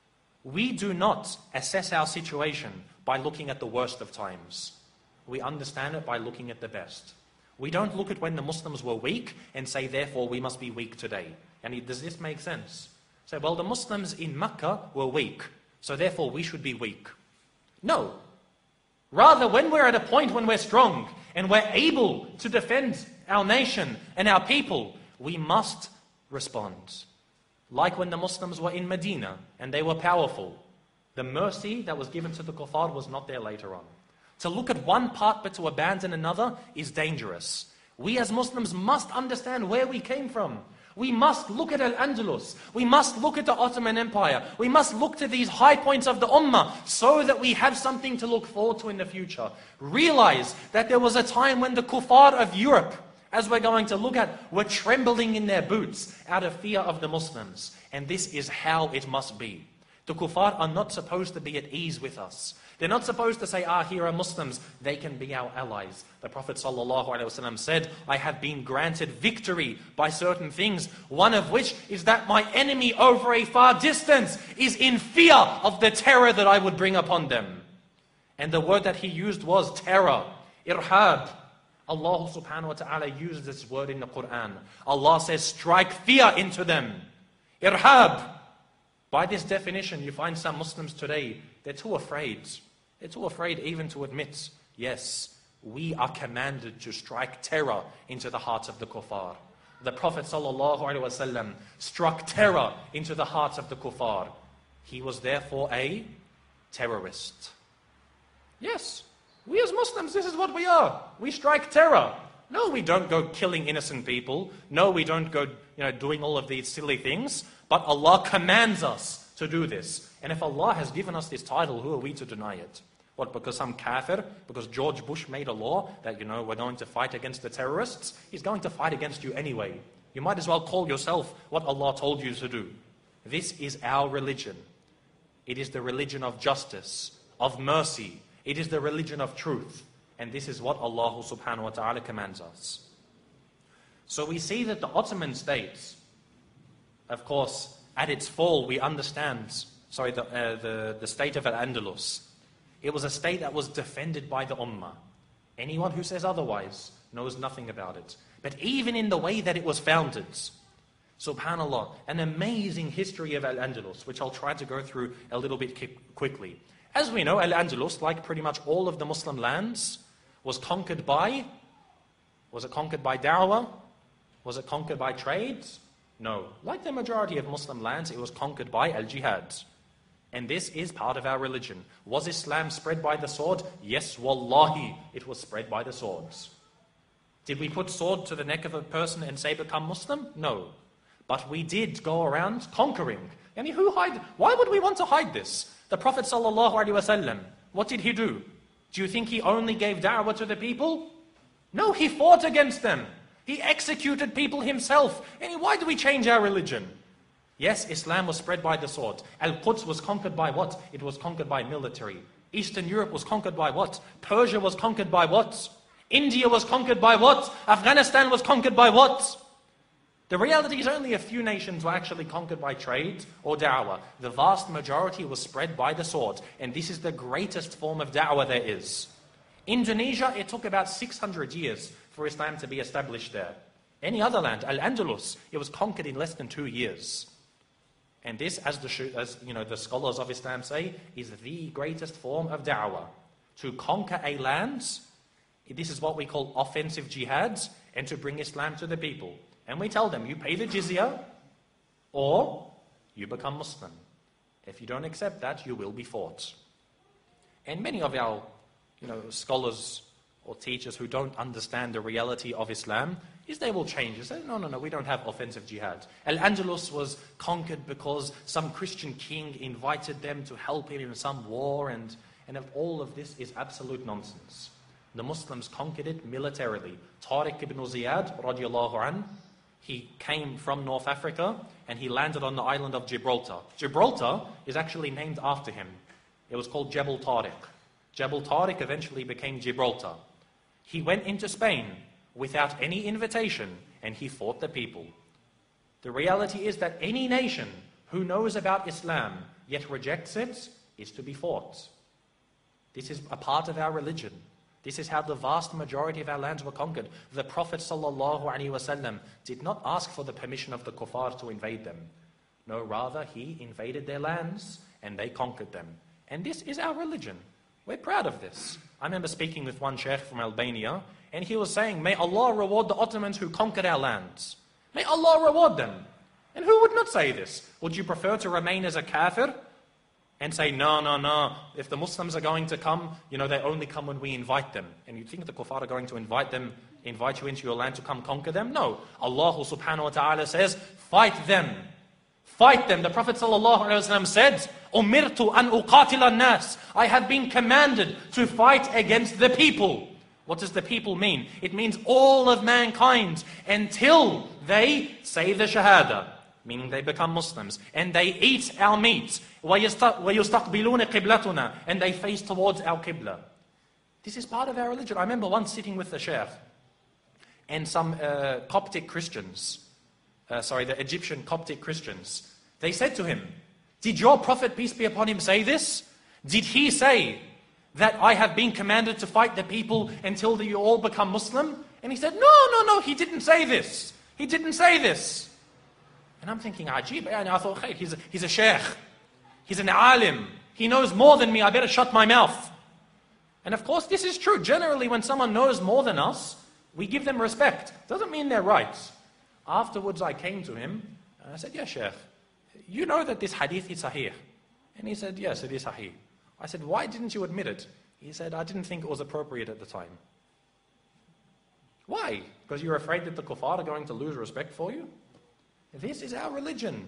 We do not assess our situation by looking at the worst of times. We understand it by looking at the best. We don't look at when the Muslims were weak and say, therefore, we must be weak today. And does this make sense? Say, well, the Muslims in Mecca were weak, so therefore we should be weak. No. Rather, when we're at a point when we're strong and we're able to defend our nation and our people, we must respond. Like when the Muslims were in Medina and they were powerful. The mercy that was given to the kuffar was not there later on. To look at one part but to abandon another is dangerous. We as Muslims must understand where we came from. We must look at Al-Andalus. We must look at the Ottoman Empire. We must look to these high points of the Ummah so that we have something to look forward to in the future. Realize that there was a time when the kuffar of Europe, as we're going to look at, were trembling in their boots out of fear of the Muslims. And this is how it must be. The kuffar are not supposed to be at ease with us. They're not supposed to say, ah, here are Muslims, they can be our allies. The Prophet ﷺ said, I have been granted victory by certain things, one of which is that my enemy over a far distance is in fear of the terror that I would bring upon them. And the word that he used was terror, irhab. Allah subhanahu wa ta'ala used this word in the Quran. Allah says, strike fear into them. Irhab. By this definition, you find some Muslims today, they're too afraid. They're too afraid even to admit, yes, we are commanded to strike terror into the hearts of the kuffar. The Prophet ﷺ struck terror into the hearts of the kuffar. He was therefore a terrorist. Yes, we as Muslims, this is what we are. We strike terror. No, we don't go killing innocent people. No, we don't go, you know, doing all of these silly things. But Allah commands us to do this. And if Allah has given us this title, who are we to deny it? What, because some kafir, because George Bush made a law that, you know, we're going to fight against the terrorists? He's going to fight against you anyway. You might as well call yourself what Allah told you to do. This is our religion. It is the religion of justice, of mercy. It is the religion of truth. And this is what Allah subhanahu wa ta'ala commands us. So we see that the Ottoman states, of course, at its fall, we understand, sorry, the, uh, the, the state of Al-Andalus. It was a state that was defended by the Ummah. Anyone who says otherwise knows nothing about it. But even in the way that it was founded, subhanAllah, an amazing history of Al-Andalus, which I'll try to go through a little bit quickly. As we know, Al-Andalus, like pretty much all of the Muslim lands, was conquered by, was it conquered by da'wah? Was it conquered by trade? No. Like the majority of Muslim lands, it was conquered by al-jihad. And this is part of our religion. Was Islam spread by the sword? Yes, wallahi, it was spread by the swords. Did we put sword to the neck of a person and say become Muslim? No. But we did go around conquering. I mean, who hide? Why would we want to hide this? The Prophet ﷺ, what did he do? Do you think he only gave da'wah to the people? No, he fought against them. He executed people himself. And why do we change our religion? Yes, Islam was spread by the sword. Al-Quds was conquered by what? It was conquered by military. Eastern Europe was conquered by what? Persia was conquered by what? India was conquered by what? Afghanistan was conquered by what? The reality is only a few nations were actually conquered by trade or da'wah. The vast majority was spread by the sword. And this is the greatest form of da'wah there is. Indonesia, it took about six hundred years for Islam to be established there. Any other land, Al-Andalus, it was conquered in less than two years. And this, as the, as, you know, the scholars of Islam say, is the greatest form of da'wah. To conquer a land, this is what we call offensive jihad, and to bring Islam to the people. And we tell them, you pay the jizya, or you become Muslim. If you don't accept that, you will be fought. And many of our you know, scholars or teachers who don't understand the reality of Islam, is they will change. They say, no, no, no, we don't have offensive jihad. Al-Andalus was conquered because some Christian king invited them to help him in some war, and, and all of this is absolute nonsense. The Muslims conquered it militarily. Tariq ibn Ziyad, radiallahu anh, he came from North Africa and he landed on the island of Gibraltar. Gibraltar is actually named after him. It was called Jebel Tariq. Jebel Tariq eventually became Gibraltar. He went into Spain without any invitation and he fought the people. The reality is that any nation who knows about Islam yet rejects it is to be fought. This is a part of our religion. This is how the vast majority of our lands were conquered. The Prophet ﷺ did not ask for the permission of the kuffar to invade them. No, rather he invaded their lands and they conquered them. And this is our religion. We're proud of this. I remember speaking with one sheikh from Albania, and he was saying, may Allah reward the Ottomans who conquered our lands. May Allah reward them. And who would not say this? Would you prefer to remain as a kafir and say, no, no, no, if the Muslims are going to come, you know, they only come when we invite them. And you think the kuffar are going to invite them, invite you into your land to come conquer them? No. Allah subhanahu wa ta'ala says, fight them. Fight them. The Prophet ﷺ said, Umirtu an uqatila nas. I have been commanded to fight against the people. What does the people mean? It means all of mankind until they say the shahada, meaning they become Muslims, and they eat our meat. وَيُسْتَقْبِلُونَ قِبْلَتُنَا, and they face towards our qibla. This is part of our religion. I remember once sitting with the sheikh and some uh, Coptic Christians, uh, sorry, the Egyptian Coptic Christians. They said to him, did your Prophet, peace be upon him, say this? Did he say that I have been commanded to fight the people until you all become Muslim? And he said, no, no, no, he didn't say this. He didn't say this. And I'm thinking, ajib, and I thought, hey, he's a, he's a sheikh. He's an alim. He knows more than me. I better shut my mouth. And of course, this is true. Generally, when someone knows more than us, we give them respect. Doesn't mean they're right. Afterwards, I came to him, and I said, yeah, sheikh, you know that this hadith is sahih. And he said, yes, it is sahih. I said, why didn't you admit it? He said, I didn't think it was appropriate at the time. Why? Because you're afraid that the kuffar are going to lose respect for you? This is our religion.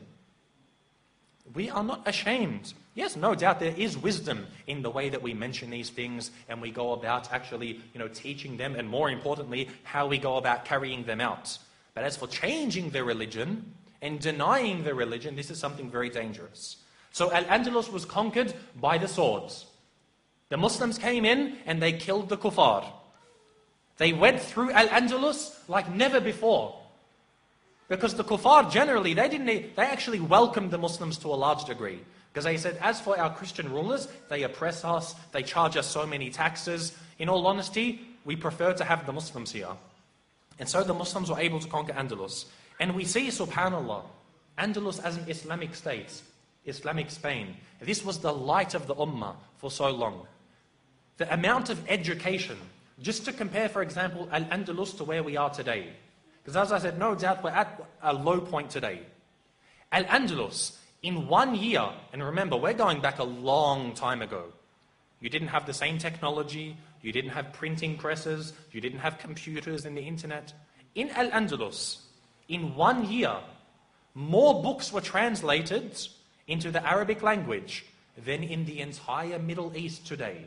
We are not ashamed. Yes, no doubt there is wisdom in the way that we mention these things and we go about actually, you know, teaching them, and more importantly, how we go about carrying them out. But as for changing the religion and denying the religion, this is something very dangerous. So Al-Andalus was conquered by the swords. The Muslims came in and they killed the kuffar. They went through Al-Andalus like never before. Because the kuffar generally, they didn't, they actually welcomed the Muslims to a large degree. Because they said, as for our Christian rulers, they oppress us, they charge us so many taxes. In all honesty, we prefer to have the Muslims here. And so the Muslims were able to conquer Andalus. And we see, subhanAllah, Andalus as an Islamic state, Islamic Spain. This was the light of the Ummah for so long. The amount of education, just to compare, for example, Al-Andalus to where we are today. Because as I said, no doubt we're at a low point today. Al-Andalus, in one year, and remember, we're going back a long time ago. You didn't have the same technology, you didn't have printing presses, you didn't have computers and the internet. In Al-Andalus, in one year, more books were translated into the Arabic language than in the entire Middle East today.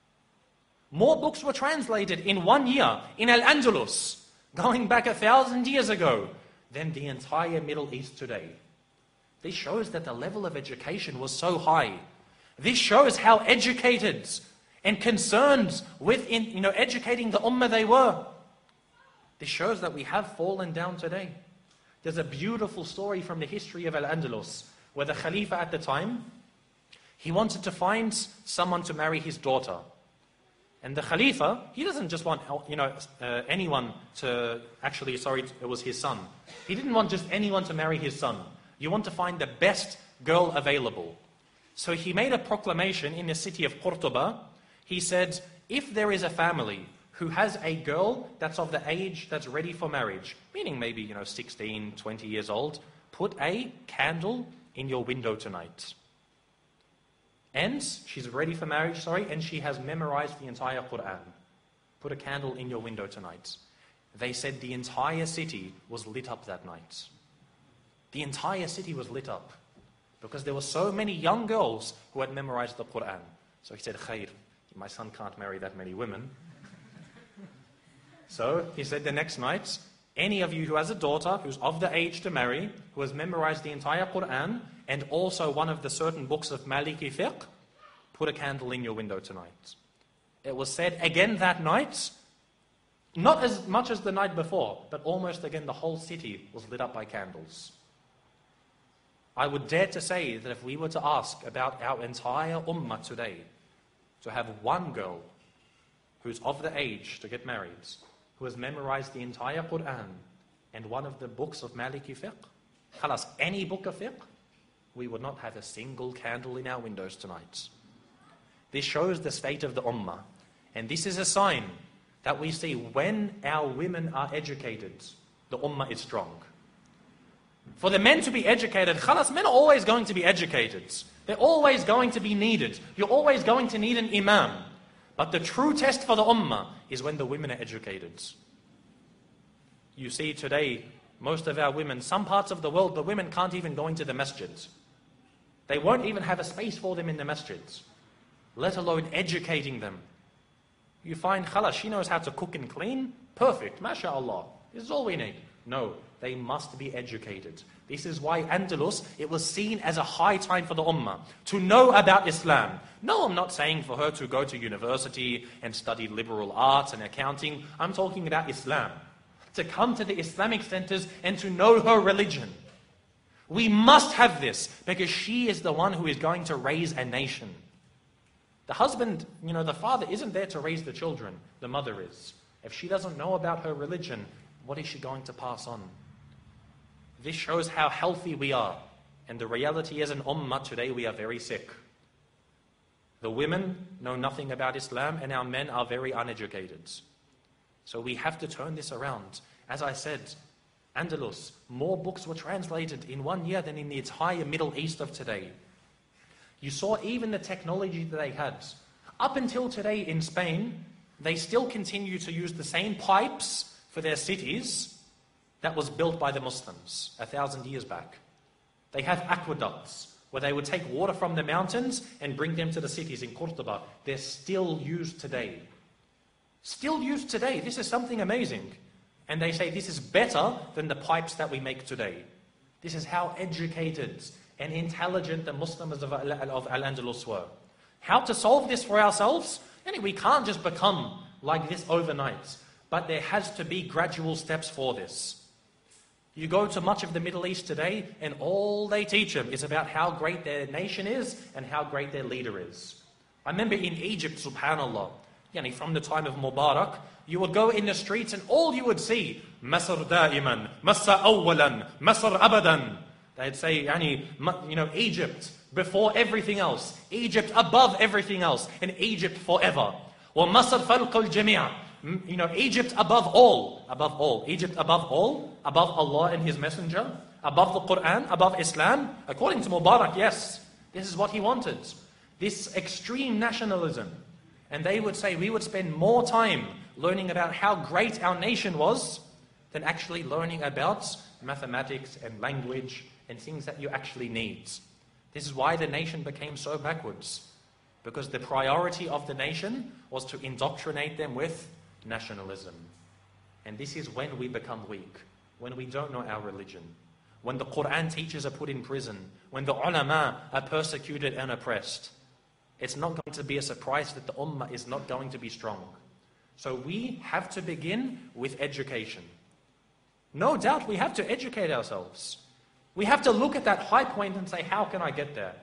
More books were translated in one year in Al-Andalus, going back a thousand years ago, than the entire Middle East today. This shows that the level of education was so high. This shows how educated and concerned with in, you know, educating the ummah they were. This shows that we have fallen down today. There's a beautiful story from the history of Al-Andalus, where the Khalifa at the time, he wanted to find someone to marry his daughter. And the Khalifa, he doesn't just want, you know, uh, anyone to, actually, sorry, it was his son. He didn't want just anyone to marry his son. You want to find the best girl available. So he made a proclamation in the city of Cordoba. He said, if there is a family who has a girl that's of the age that's ready for marriage, meaning maybe, you know, sixteen, twenty years old, put a candle in your window tonight. And she's ready for marriage, sorry, and she has memorized the entire Quran. Put a candle in your window tonight. They said the entire city was lit up that night. The entire city was lit up because there were so many young girls who had memorized the Quran. So he said, Khair, my son can't marry that many women. So he said the next night, any of you who has a daughter who's of the age to marry, who has memorized the entire Quran, and also one of the certain books of Maliki fiqh, put a candle in your window tonight. It was said again that night, not as much as the night before, but almost again the whole city was lit up by candles. I would dare to say that if we were to ask about our entire ummah today, to have one girl who's of the age to get married, who has memorized the entire Quran and one of the books of Maliki fiqh, khalas, any book of fiqh, we would not have a single candle in our windows tonight. This shows the state of the ummah. And this is a sign that we see when our women are educated, the ummah is strong. For the men to be educated, khalas, men are always going to be educated. They're always going to be needed. You're always going to need an imam. But the true test for the ummah is when the women are educated. You see today, most of our women, some parts of the world, the women can't even go into the masjids. They won't even have a space for them in the masjids, let alone educating them. You find, khalas, she knows how to cook and clean. Perfect, mashallah. This is all we need. No, they must be educated. This is why Andalus, it was seen as a high time for the ummah to know about Islam. No, I'm not saying for her to go to university and study liberal arts and accounting. I'm talking about Islam. To come to the Islamic centers and to know her religion. We must have this because she is the one who is going to raise a nation. The husband, you know, the father isn't there to raise the children. The mother is. If she doesn't know about her religion, what is she going to pass on? This shows how healthy we are. And the reality is in ummah today we are very sick. The women know nothing about Islam and our men are very uneducated. So we have to turn this around. As I said, Andalus, more books were translated in one year than in the entire Middle East of today. You saw even the technology that they had. Up until today in Spain, they still continue to use the same pipes for their cities that was built by the Muslims a thousand years back. They have aqueducts where they would take water from the mountains and bring them to the cities in Cordoba. They're still used today. Still used today. This is something amazing. And they say this is better than the pipes that we make today. This is how educated and intelligent the Muslims of Al-Andalus were. How to solve this for ourselves? And we can't just become like this overnight. But there has to be gradual steps for this. You go to much of the Middle East today and all they teach them is about how great their nation is and how great their leader is. I remember in Egypt, subhanallah, yani from the time of Mubarak, you would go in the streets and all you would see, Masr da'iman, Masr awwalan, Masr abadan. They'd say, yani, you know, Egypt before everything else, Egypt above everything else, and Egypt forever. Wa Masr falqul jami'a. You know, Egypt above all, above all. Egypt above all, above Allah and His Messenger, above the Quran, above Islam. According to Mubarak, yes, this is what he wanted. This extreme nationalism. And they would say we would spend more time learning about how great our nation was than actually learning about mathematics and language and things that you actually need. This is why the nation became so backwards. Because the priority of the nation was to indoctrinate them with nationalism. And this is when we become weak, when we don't know our religion, when the Quran teachers are put in prison, when the ulama are persecuted and oppressed. It's not going to be a surprise that the ummah is not going to be strong. So we have to begin with education. No doubt we have to educate ourselves. We have to look at that high point and say, how can I get there?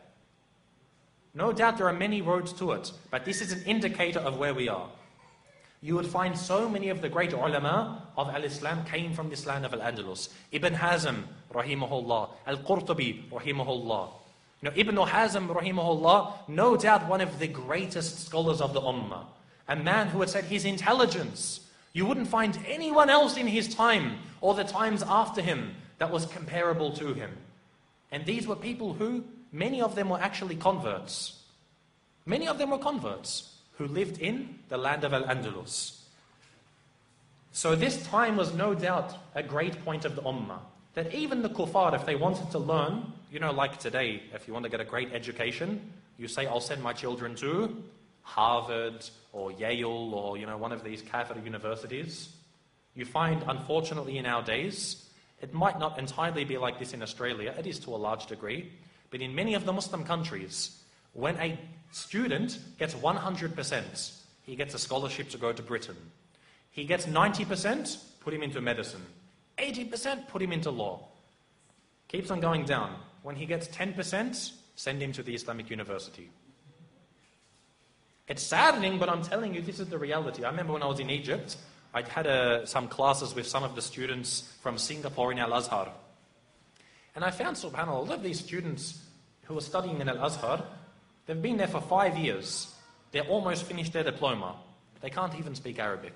No doubt there are many roads to it, but this is an indicator of where we are. You would find so many of the great ulama of al-Islam came from this land of Al-Andalus. Ibn Hazm, rahimahullah. Al-Qurtubi, rahimahullah. You know, Ibn Hazm, rahimahullah, no doubt one of the greatest scholars of the ummah. A man who had said his intelligence, you wouldn't find anyone else in his time or the times after him that was comparable to him. And these were people who, many of them were actually converts. Many of them were converts who lived in the land of Al-Andalus. So this time was no doubt a great point of the Ummah. That even the kuffar, if they wanted to learn, you know, like today, if you want to get a great education, you say, I'll send my children to Harvard or Yale or, you know, one of these kafir universities. You find, unfortunately, in our days, it might not entirely be like this in Australia. It is to a large degree. But in many of the Muslim countries, when a student gets one hundred percent, he gets a scholarship to go to Britain. He gets ninety percent, put him into medicine. eighty percent, put him into law. Keeps on going down. When he gets ten percent, send him to the Islamic University. It's saddening, but I'm telling you, this is the reality. I remember when I was in Egypt, I'd had uh, some classes with some of the students from Singapore in Al-Azhar. And I found, subhanAllah, a lot of these students who were studying in Al-Azhar, they've been there for five years. They're almost finished their diploma. They can't even speak Arabic.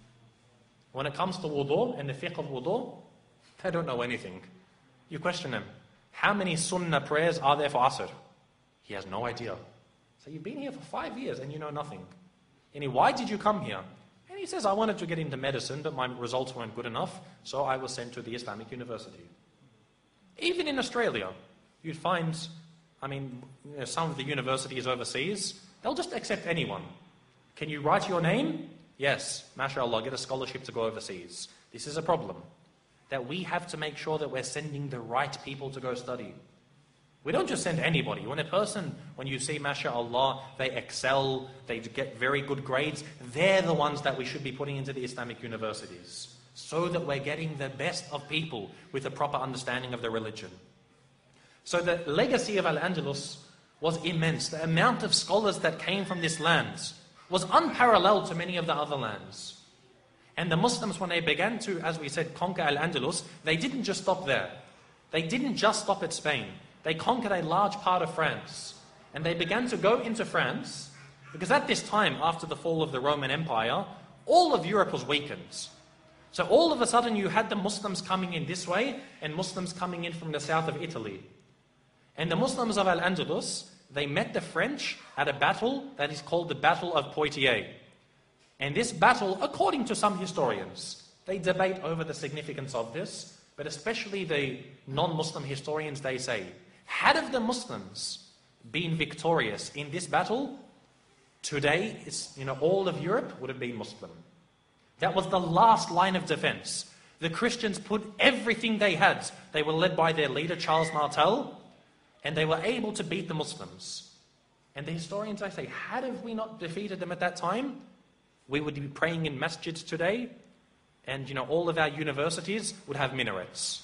When it comes to wudu and the fiqh of wudu, they don't know anything. You question them, how many sunnah prayers are there for Asr? He has no idea. So you've been here for five years and you know nothing. And he, why did you come here? And he says, I wanted to get into medicine, but my results weren't good enough, so I was sent to the Islamic University. Even in Australia, you'd find, I mean, you know, some of the universities overseas, they'll just accept anyone. Can you write your name? Yes, mashallah, get a scholarship to go overseas. This is a problem. That we have to make sure that we're sending the right people to go study. We don't just send anybody. When a person, when you see, mashallah, they excel, they get very good grades, they're the ones that we should be putting into the Islamic universities. So that we're getting the best of people with a proper understanding of the religion. So the legacy of Al-Andalus was immense. The amount of scholars that came from this land was unparalleled to many of the other lands. And the Muslims, when they began to, as we said, conquer Al-Andalus, they didn't just stop there. They didn't just stop at Spain. They conquered a large part of France. And they began to go into France, because at this time, after the fall of the Roman Empire, all of Europe was weakened. So all of a sudden you had the Muslims coming in this way, and Muslims coming in from the south of Italy. And the Muslims of Al-Andalus, they met the French at a battle that is called the Battle of Poitiers. And this battle, according to some historians, they debate over the significance of this, but especially the non-Muslim historians, they say, had of the Muslims been victorious in this battle, today, it's, you know, all of Europe would have been Muslim. That was the last line of defense. The Christians put everything they had. They were led by their leader, Charles Martel, and they were able to beat the Muslims. And the historians, I say, had have we not defeated them at that time, we would be praying in masjids today, and you know, all of our universities would have minarets.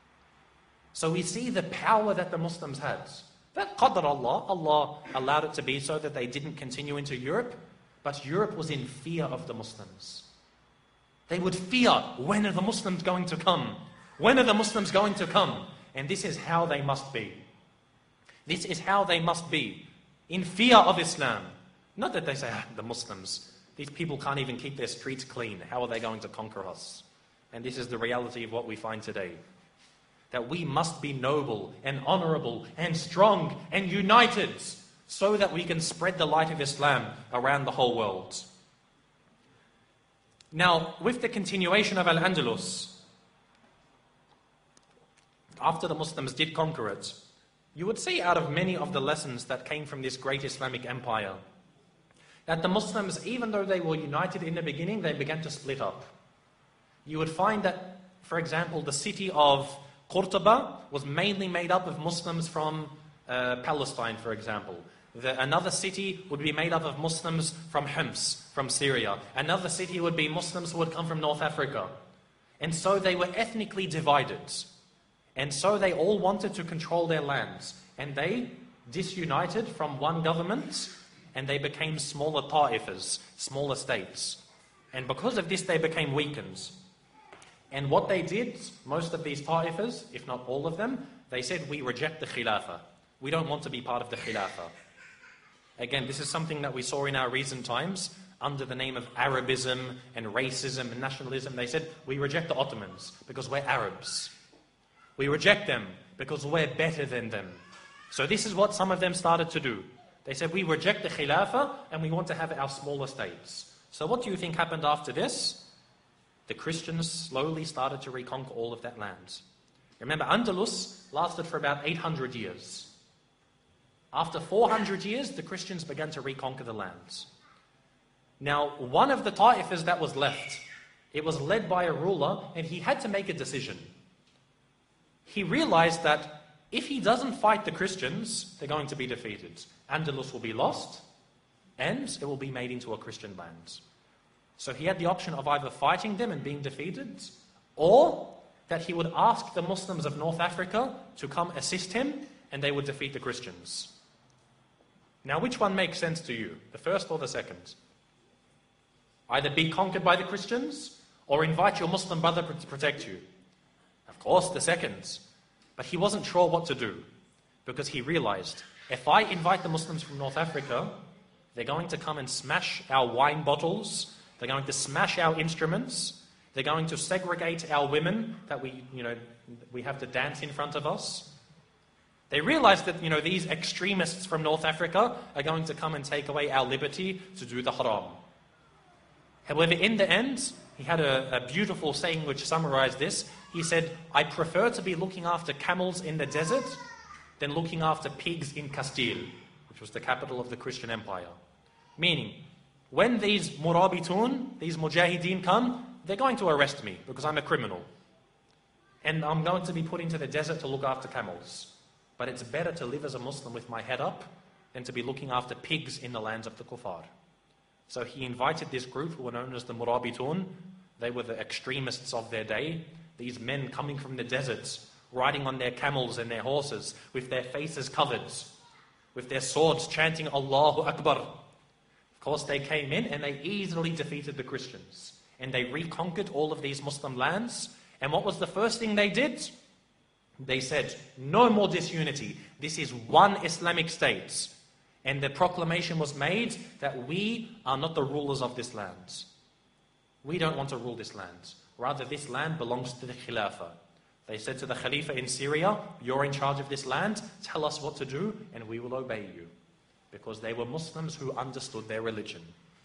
So we see the power that the Muslims had. That qadr Allah, Allah allowed it to be so that they didn't continue into Europe, but Europe was in fear of the Muslims. They would fear, when are the Muslims going to come? When are the Muslims going to come? And this is how they must be. This is how they must be, in fear of Islam. Not that they say, ah, the Muslims, these people can't even keep their streets clean. How are they going to conquer us? And this is the reality of what we find today. That we must be noble and honorable and strong and united so that we can spread the light of Islam around the whole world. Now, with the continuation of Al-Andalus, after the Muslims did conquer it, you would see out of many of the lessons that came from this great Islamic empire, that the Muslims, even though they were united in the beginning, they began to split up. You would find that, for example, the city of Qurtuba was mainly made up of Muslims from uh, Palestine, for example. The, another city would be made up of Muslims from Homs, from Syria. Another city would be Muslims who would come from North Africa. And so they were ethnically divided. And so they all wanted to control their lands. And they disunited from one government, and they became smaller ta'ifas, smaller states. And because of this, they became weakened. And what they did, most of these ta'ifas, if not all of them, they said, we reject the khilafah. We don't want to be part of the khilafah. Again, this is something that we saw in our recent times, under the name of Arabism and racism and nationalism. They said, we reject the Ottomans because we're Arabs. We reject them because we're better than them. So this is what some of them started to do. They said, we reject the Khilafah and we want to have our smaller states. So what do you think happened after this? The Christians slowly started to reconquer all of that land. Remember, Andalus lasted for about eight hundred years. After four hundred years, the Christians began to reconquer the lands. Now, one of the ta'ifas that was left, it was led by a ruler, and he had to make a decision. He realized that if he doesn't fight the Christians, they're going to be defeated. Andalus will be lost, and it will be made into a Christian land. So he had the option of either fighting them and being defeated, or that he would ask the Muslims of North Africa to come assist him, and they would defeat the Christians. Now, which one makes sense to you, the first or the second? Either be conquered by the Christians, or invite your Muslim brother to protect you. Of course, the second. But he wasn't sure what to do, because he realized, if I invite the Muslims from North Africa, they're going to come and smash our wine bottles, they're going to smash our instruments, they're going to segregate our women that we, you know, we have to dance in front of us. They realized that, you know, these extremists from North Africa are going to come and take away our liberty to do the haram. However, in the end, he had a, a beautiful saying which summarized this. He said, I prefer to be looking after camels in the desert than looking after pigs in Castile, which was the capital of the Christian Empire. Meaning, when these murabitun, these mujahideen come, they're going to arrest me because I'm a criminal. And I'm going to be put into the desert to look after camels. But it's better to live as a Muslim with my head up than to be looking after pigs in the lands of the kuffar. So he invited this group who were known as the Murabitun. They were the extremists of their day. These men coming from the deserts, riding on their camels and their horses, with their faces covered, with their swords chanting Allahu Akbar. Of course, they came in and they easily defeated the Christians. And they reconquered all of these Muslim lands. And what was the first thing they did? They said, no more disunity. This is one Islamic state. And the proclamation was made that we are not the rulers of this land. We don't want to rule this land. Rather, this land belongs to the Khilafah. They said to the Khalifa in Syria, you're in charge of this land, tell us what to do and we will obey you. Because they were Muslims who understood their religion.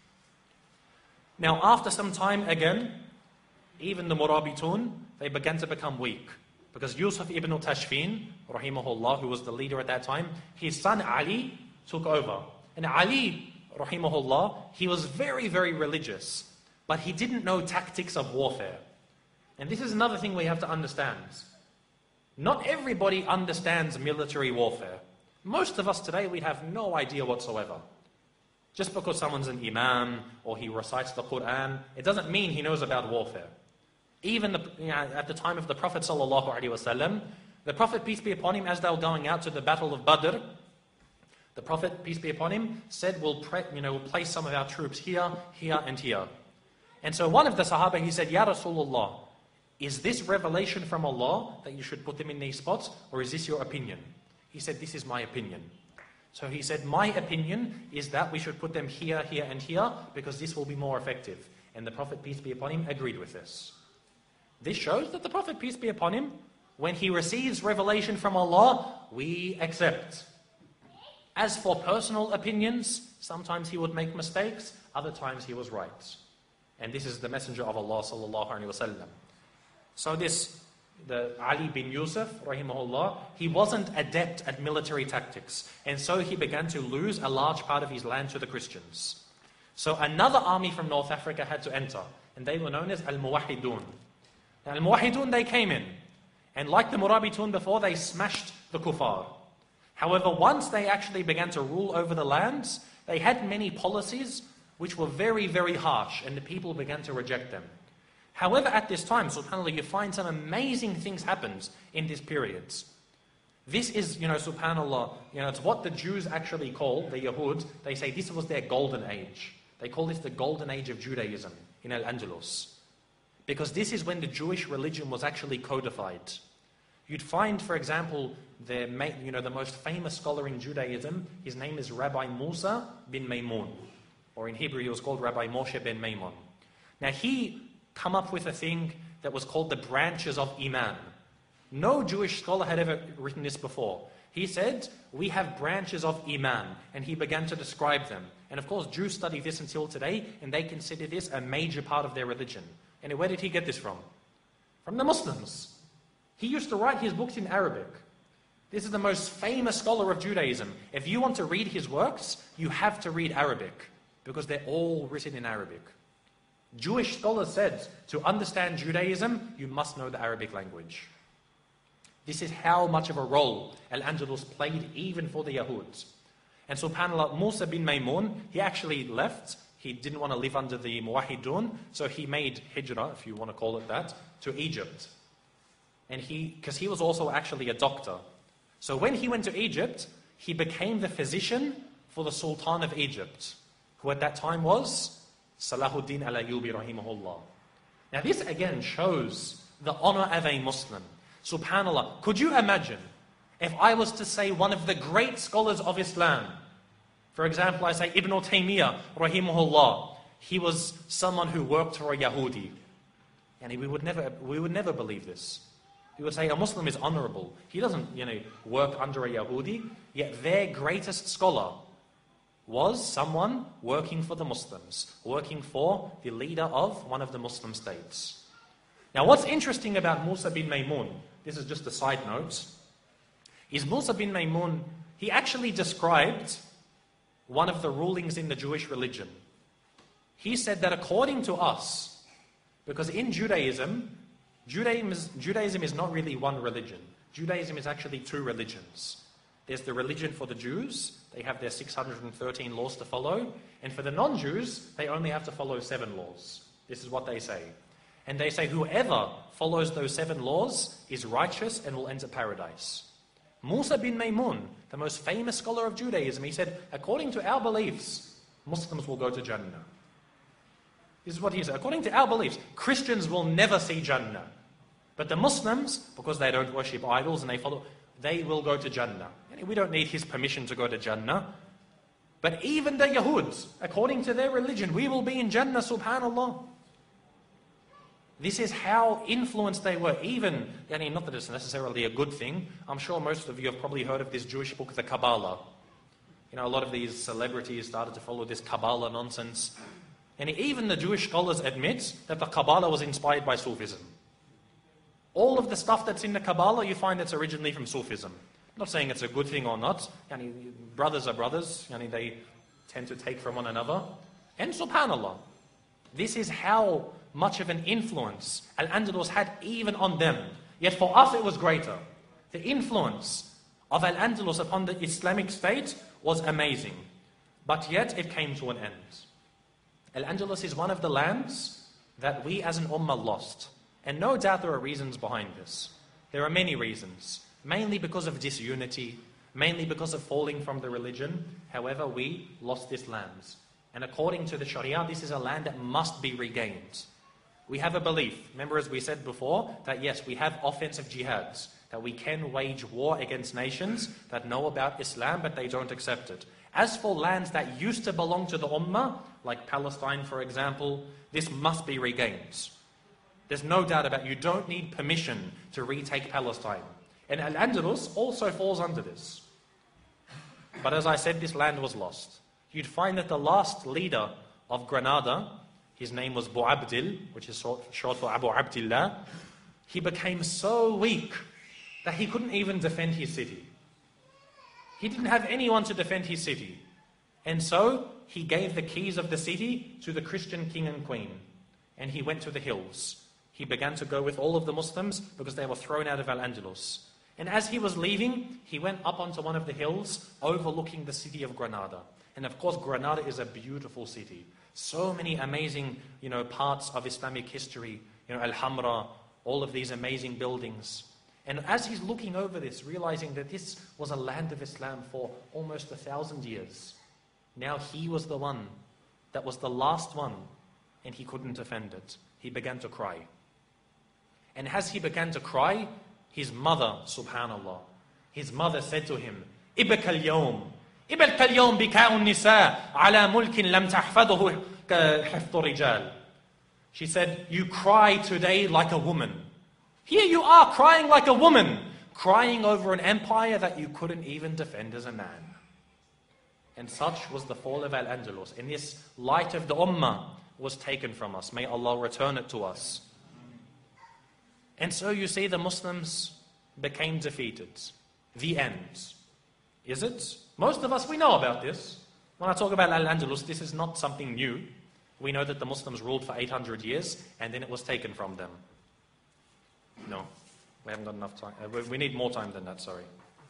Now, after some time again, even the Murabitun, they began to become weak. Because Yusuf ibn Tashfin, rahimahullah, who was the leader at that time, his son Ali took over. And Ali, rahimahullah, he was very, very religious. But he didn't know tactics of warfare. And this is another thing we have to understand. Not everybody understands military warfare. Most of us today, we have no idea whatsoever. Just because someone's an imam or he recites the Quran, it doesn't mean he knows about warfare. Even the, you know, at the time of the Prophet ﷺ, the Prophet, peace be upon him, as they were going out to the Battle of Badr, the Prophet, peace be upon him, said, we'll, pre- you know, we'll place some of our troops here, here, and here. And so one of the Sahaba, he said, Ya Rasulullah, is this revelation from Allah that you should put them in these spots, or is this your opinion? He said, this is my opinion. So he said, my opinion is that we should put them here, here, and here, because this will be more effective. And the Prophet, peace be upon him, agreed with this. This shows that the Prophet, peace be upon him, when he receives revelation from Allah, we accept. As for personal opinions, sometimes he would make mistakes, other times he was right. And this is the Messenger of Allah sallallahu alaihi wasallam. So this, the Ali bin Yusuf, rahimahullah, he wasn't adept at military tactics. And so he began to lose a large part of his land to the Christians. So another army from North Africa had to enter. And they were known as Al-Muwahidun. Now Al-Muwahidun, they came in. And like the Murabitun before, they smashed the kuffar. However, once they actually began to rule over the lands, they had many policies which were very, very harsh, and the people began to reject them. However, at this time, subhanAllah, you find some amazing things happened in these periods. This is, you know, subhanAllah, you know, it's what the Jews actually call, the Yahud, they say this was their golden age. They call this the golden age of Judaism in Al-Andalus. Because this is when the Jewish religion was actually codified. You'd find, for example, the, you know, the most famous scholar in Judaism, his name is Rabbi Musa bin Maymun. Or in Hebrew, he was called Rabbi Moshe ben Maimon. Now, he come up with a thing that was called the branches of Iman. No Jewish scholar had ever written this before. He said, we have branches of Iman, and he began to describe them. And of course, Jews study this until today, and they consider this a major part of their religion. And where did he get this from? From the Muslims. He used to write his books in Arabic. This is the most famous scholar of Judaism. If you want to read his works, you have to read Arabic, because they're all written in Arabic. Jewish scholars said, to understand Judaism, you must know the Arabic language. This is how much of a role Al-Andalus played even for the Yahuds. And subhanAllah, Musa bin Maymun, he actually left. He didn't want to live under the Muwahidun, so he made hijrah, if you want to call it that, to Egypt. And he, because he was also actually a doctor. So when he went to Egypt, he became the physician for the Sultan of Egypt, who at that time was Salahuddin al-Ayyubi rahimahullah. Now this again shows the honor of a Muslim. SubhanAllah, could you imagine if I was to say one of the great scholars of Islam, for example, I say Ibn Taymiyyah rahimahullah, he was someone who worked for a Yahudi. And we would never, we would never believe this. We would say a Muslim is honorable. He doesn't, you know, work under a Yahudi, yet their greatest scholar was someone working for the Muslims, working for the leader of one of the Muslim states. Now what's interesting about Musa bin Maymun, this is just a side note, is Musa bin Maymun, he actually described one of the rulings in the Jewish religion. He said that according to us, because in Judaism, Judaism is, Judaism is not really one religion. Judaism is actually two religions. There's the religion for the Jews, they have their six hundred thirteen laws to follow, and for the non-Jews, they only have to follow seven laws. This is what they say. And they say whoever follows those seven laws is righteous and will enter paradise. Musa bin Maymun, the most famous scholar of Judaism, he said, according to our beliefs, Muslims will go to Jannah. This is what he said. According to our beliefs, Christians will never see Jannah. But the Muslims, because they don't worship idols and they follow, they will go to Jannah. We don't need his permission to go to Jannah. But even the Yahuds, according to their religion, we will be in Jannah, subhanAllah. This is how influenced they were. Even, I mean, not that it's necessarily a good thing. I'm sure most of you have probably heard of this Jewish book, the Kabbalah. You know, a lot of these celebrities started to follow this Kabbalah nonsense. And even the Jewish scholars admit that the Kabbalah was inspired by Sufism. All of the stuff that's in the Kabbalah, you find that's originally from Sufism. I'm not saying it's a good thing or not. Yani, brothers are brothers. Yani, they tend to take from one another. And subhanAllah, this is how much of an influence Al-Andalus had even on them. Yet for us it was greater. The influence of Al-Andalus upon the Islamic State was amazing. But yet it came to an end. Al-Andalus is one of the lands that we as an ummah lost. And no doubt there are reasons behind this. There are many reasons. Mainly because of disunity, mainly because of falling from the religion. However, we lost this land. And according to the Sharia, this is a land that must be regained. We have a belief, remember as we said before, that yes, we have offensive jihads, that we can wage war against nations that know about Islam but they don't accept it. As for lands that used to belong to the Ummah, like Palestine for example, this must be regained. There's no doubt about it. You don't need permission to retake Palestine. And Al-Andalus also falls under this. But as I said, this land was lost. You'd find that the last leader of Granada, his name was Bu'abdil, which is short for Abu Abdillah, he became so weak that he couldn't even defend his city. He didn't have anyone to defend his city. And so he gave the keys of the city to the Christian king and queen. And he went to the hills. He began to go with all of the Muslims because they were thrown out of Al-Andalus. And as he was leaving, he went up onto one of the hills overlooking the city of Granada. And of course, Granada is a beautiful city. So many amazing, you know, parts of Islamic history. You know, Al-Hamra, all of these amazing buildings. And as he's looking over this, realizing that this was a land of Islam for almost a thousand years, now he was the one that was the last one, and he couldn't defend it. He began to cry. And as he began to cry, his mother, subhanallah, his mother said to him, Ibka al-yawm, Ibka al-yawm bika'u nisa ala mulkin lam tahfaduhu hifdhu rijal. She said, you cry today like a woman. Here you are crying like a woman, crying over an empire that you couldn't even defend as a man. And such was the fall of Al-Andalus. And this light of the Ummah was taken from us. May Allah return it to us. And so you see the Muslims became defeated. The end. Is it? Most of us, we know about this. When I talk about Al-Andalus, this is not something new. We know that the Muslims ruled for eight hundred years and then it was taken from them. No, we haven't got enough time. Uh, we need more time than that, sorry.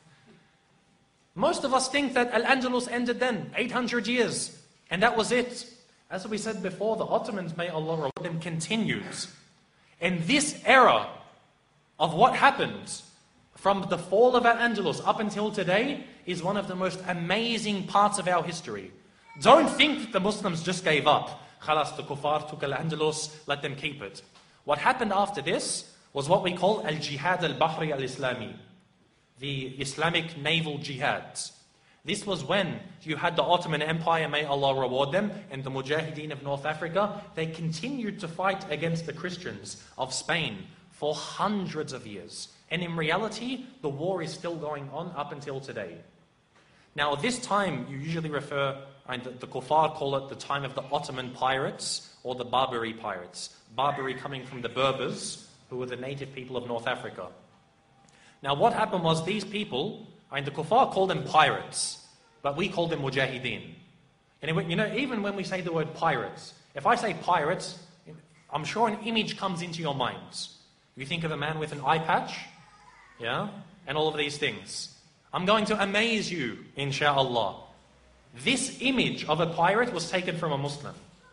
Most of us think that Al-Andalus ended then, eight hundred years, and that was it. As we said before, the Ottomans, may Allah reward them, continued. And this era of what happened from the fall of Al-Andalus up until today is one of the most amazing parts of our history. Don't think that the Muslims just gave up. Khalas, the kuffar took Al-Andalus, let them keep it. What happened after this was what we call Al-Jihad Al-Bahri Al-Islami, the Islamic naval jihad. This was when you had the Ottoman Empire, may Allah reward them, and the Mujahideen of North Africa. They continued to fight against the Christians of Spain for hundreds of years. And in reality, the war is still going on up until today. Now, this time, you usually refer, and the, the kuffar call it the time of the Ottoman pirates, or the Barbary pirates. Barbary coming from the Berbers, who were the native people of North Africa. Now, what happened was these people, and the kuffar called them pirates, but we call them mujahideen. And you know, even when we say the word pirates, if I say pirates, I'm sure an image comes into your minds. You think of a man with an eye patch, yeah, and all of these things. I'm going to amaze you, insha'Allah. This image of a pirate was taken from a Muslim.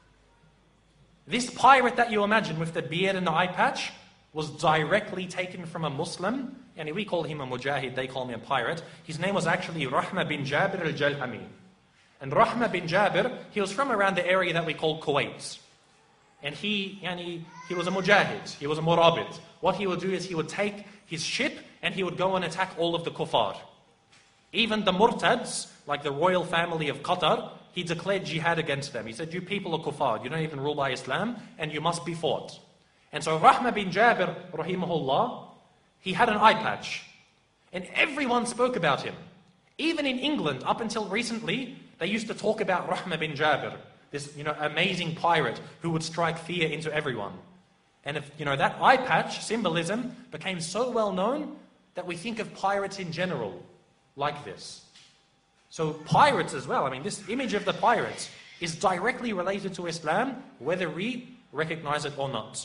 This pirate that you imagine with the beard and the eye patch was directly taken from a Muslim. And we call him a mujahid, they call me a pirate. His name was actually Rahma bin Jabir al-Jalhami. And Rahma bin Jabir, he was from around the area that we call Kuwait. And he, yani, he was a mujahid, he was a murabit. What he would do is he would take his ship and he would go and attack all of the kuffar. Even the murtads, like the royal family of Qatar, he declared jihad against them. He said, you people are kuffar, you don't even rule by Islam, and you must be fought. And so Rahma bin Jabir, rahimahullah, he had an eye patch. And everyone spoke about him. Even in England, up until recently, they used to talk about Rahma bin Jabir, this you know, amazing pirate who would strike fear into everyone. And if you know that eye patch symbolism became so well known that we think of pirates in general like this. So pirates as well, I mean this image of the pirates is directly related to Islam, whether we recognize it or not.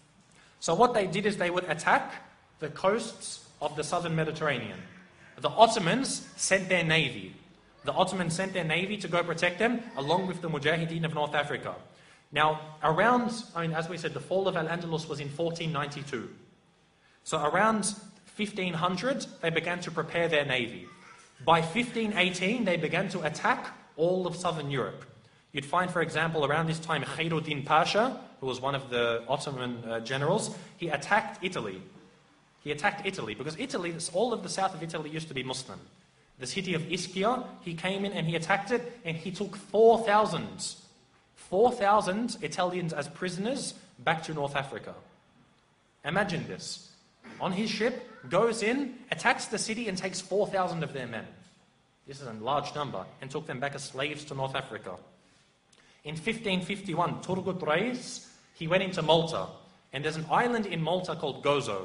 So what they did is they would attack the coasts of the southern Mediterranean. The Ottomans sent their navy. The Ottomans sent their navy to go protect them, along with the Mujahideen of North Africa. Now, around, I mean, as we said, the fall of Al-Andalus was in fourteen ninety-two. So around fifteen hundred, they began to prepare their navy. By fifteen eighteen, they began to attack all of southern Europe. You'd find, for example, around this time, Khairuddin Pasha, who was one of the Ottoman uh, generals, he attacked Italy. He attacked Italy, because Italy, all of the south of Italy used to be Muslim. The city of Ischia, he came in and he attacked it, and he took four thousand, four thousand Italians as prisoners back to North Africa. Imagine this. On his ship, goes in, attacks the city and takes four thousand of their men. This is a large number, and took them back as slaves to North Africa. In fifteen fifty-one, Turgut Reis, he went into Malta, and there's an island in Malta called Gozo.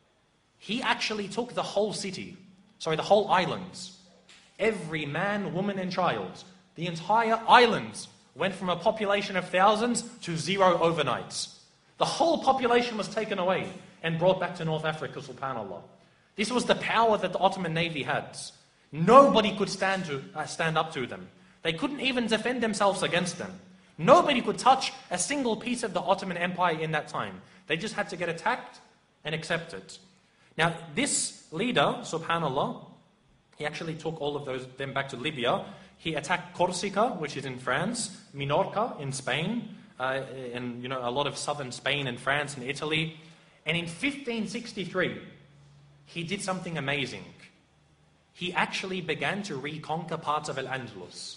He actually took the whole city, sorry, the whole islands. Every man, woman and child. The entire islands went from a population of thousands to zero overnights. The whole population was taken away and brought back to North Africa, subhanAllah. This was the power that the Ottoman Navy had. Nobody could stand, to, uh, stand up to them. They couldn't even defend themselves against them. Nobody could touch a single piece of the Ottoman Empire in that time. They just had to get attacked and accept it. Now, this leader, subhanAllah, he actually took all of those them back to Libya. He attacked Corsica, which is in France, Minorca in Spain, uh, and you know a lot of southern Spain and France and Italy. And in fifteen sixty-three, he did something amazing. He actually began to reconquer parts of Al-Andalus.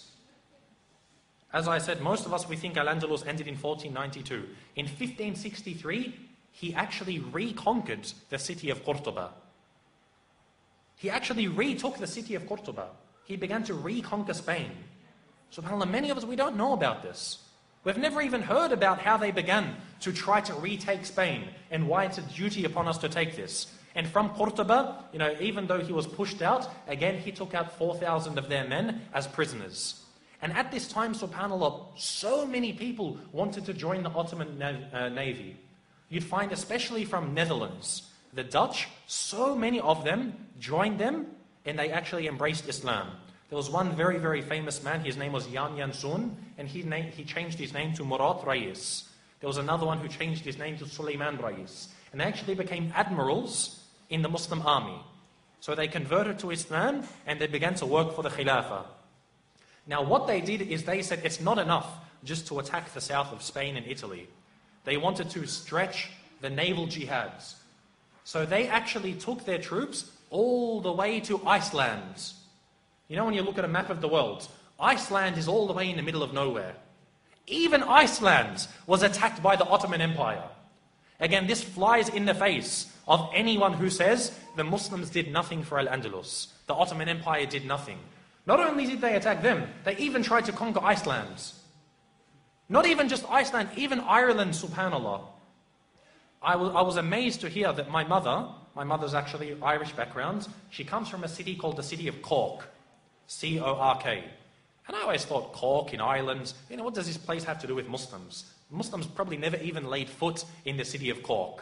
As I said, most of us, we think Al-Andalus ended in fourteen ninety-two. In fifteen sixty-three, he actually reconquered the city of Cordoba. He actually retook the city of Cordoba. He began to reconquer Spain. SubhanAllah, many of us, we don't know about this. We've never even heard about how they began to try to retake Spain and why it's a duty upon us to take this. And from Cordoba, you know, even though he was pushed out, again, he took out four thousand of their men as prisoners. And at this time, SubhanAllah, so many people wanted to join the Ottoman uh, Navy. You'd find, especially from Netherlands, the Dutch, so many of them joined them and they actually embraced Islam. There was one very, very famous man, his name was Jan Jansun, and he, named, he changed his name to Murat Reis. There was another one who changed his name to Suleiman Reis. And they actually became admirals in the Muslim army. So they converted to Islam and they began to work for the Khilafah. Now what they did is they said it's not enough just to attack the south of Spain and Italy. They wanted to stretch the naval jihads. So they actually took their troops all the way to Iceland. You know, when you look at a map of the world, Iceland is all the way in the middle of nowhere. Even Iceland was attacked by the Ottoman Empire. Again, this flies in the face of anyone who says the Muslims did nothing for Al-Andalus. The Ottoman Empire did nothing. Not only did they attack them, they even tried to conquer Iceland. Not even just Iceland, even Ireland, subhanAllah. I was, I was amazed to hear that my mother, my mother's actually Irish background, she comes from a city called the city of Cork. C O R K. And I always thought, Cork in Ireland, you know, what does this place have to do with Muslims? Muslims probably never even laid foot in the city of Cork.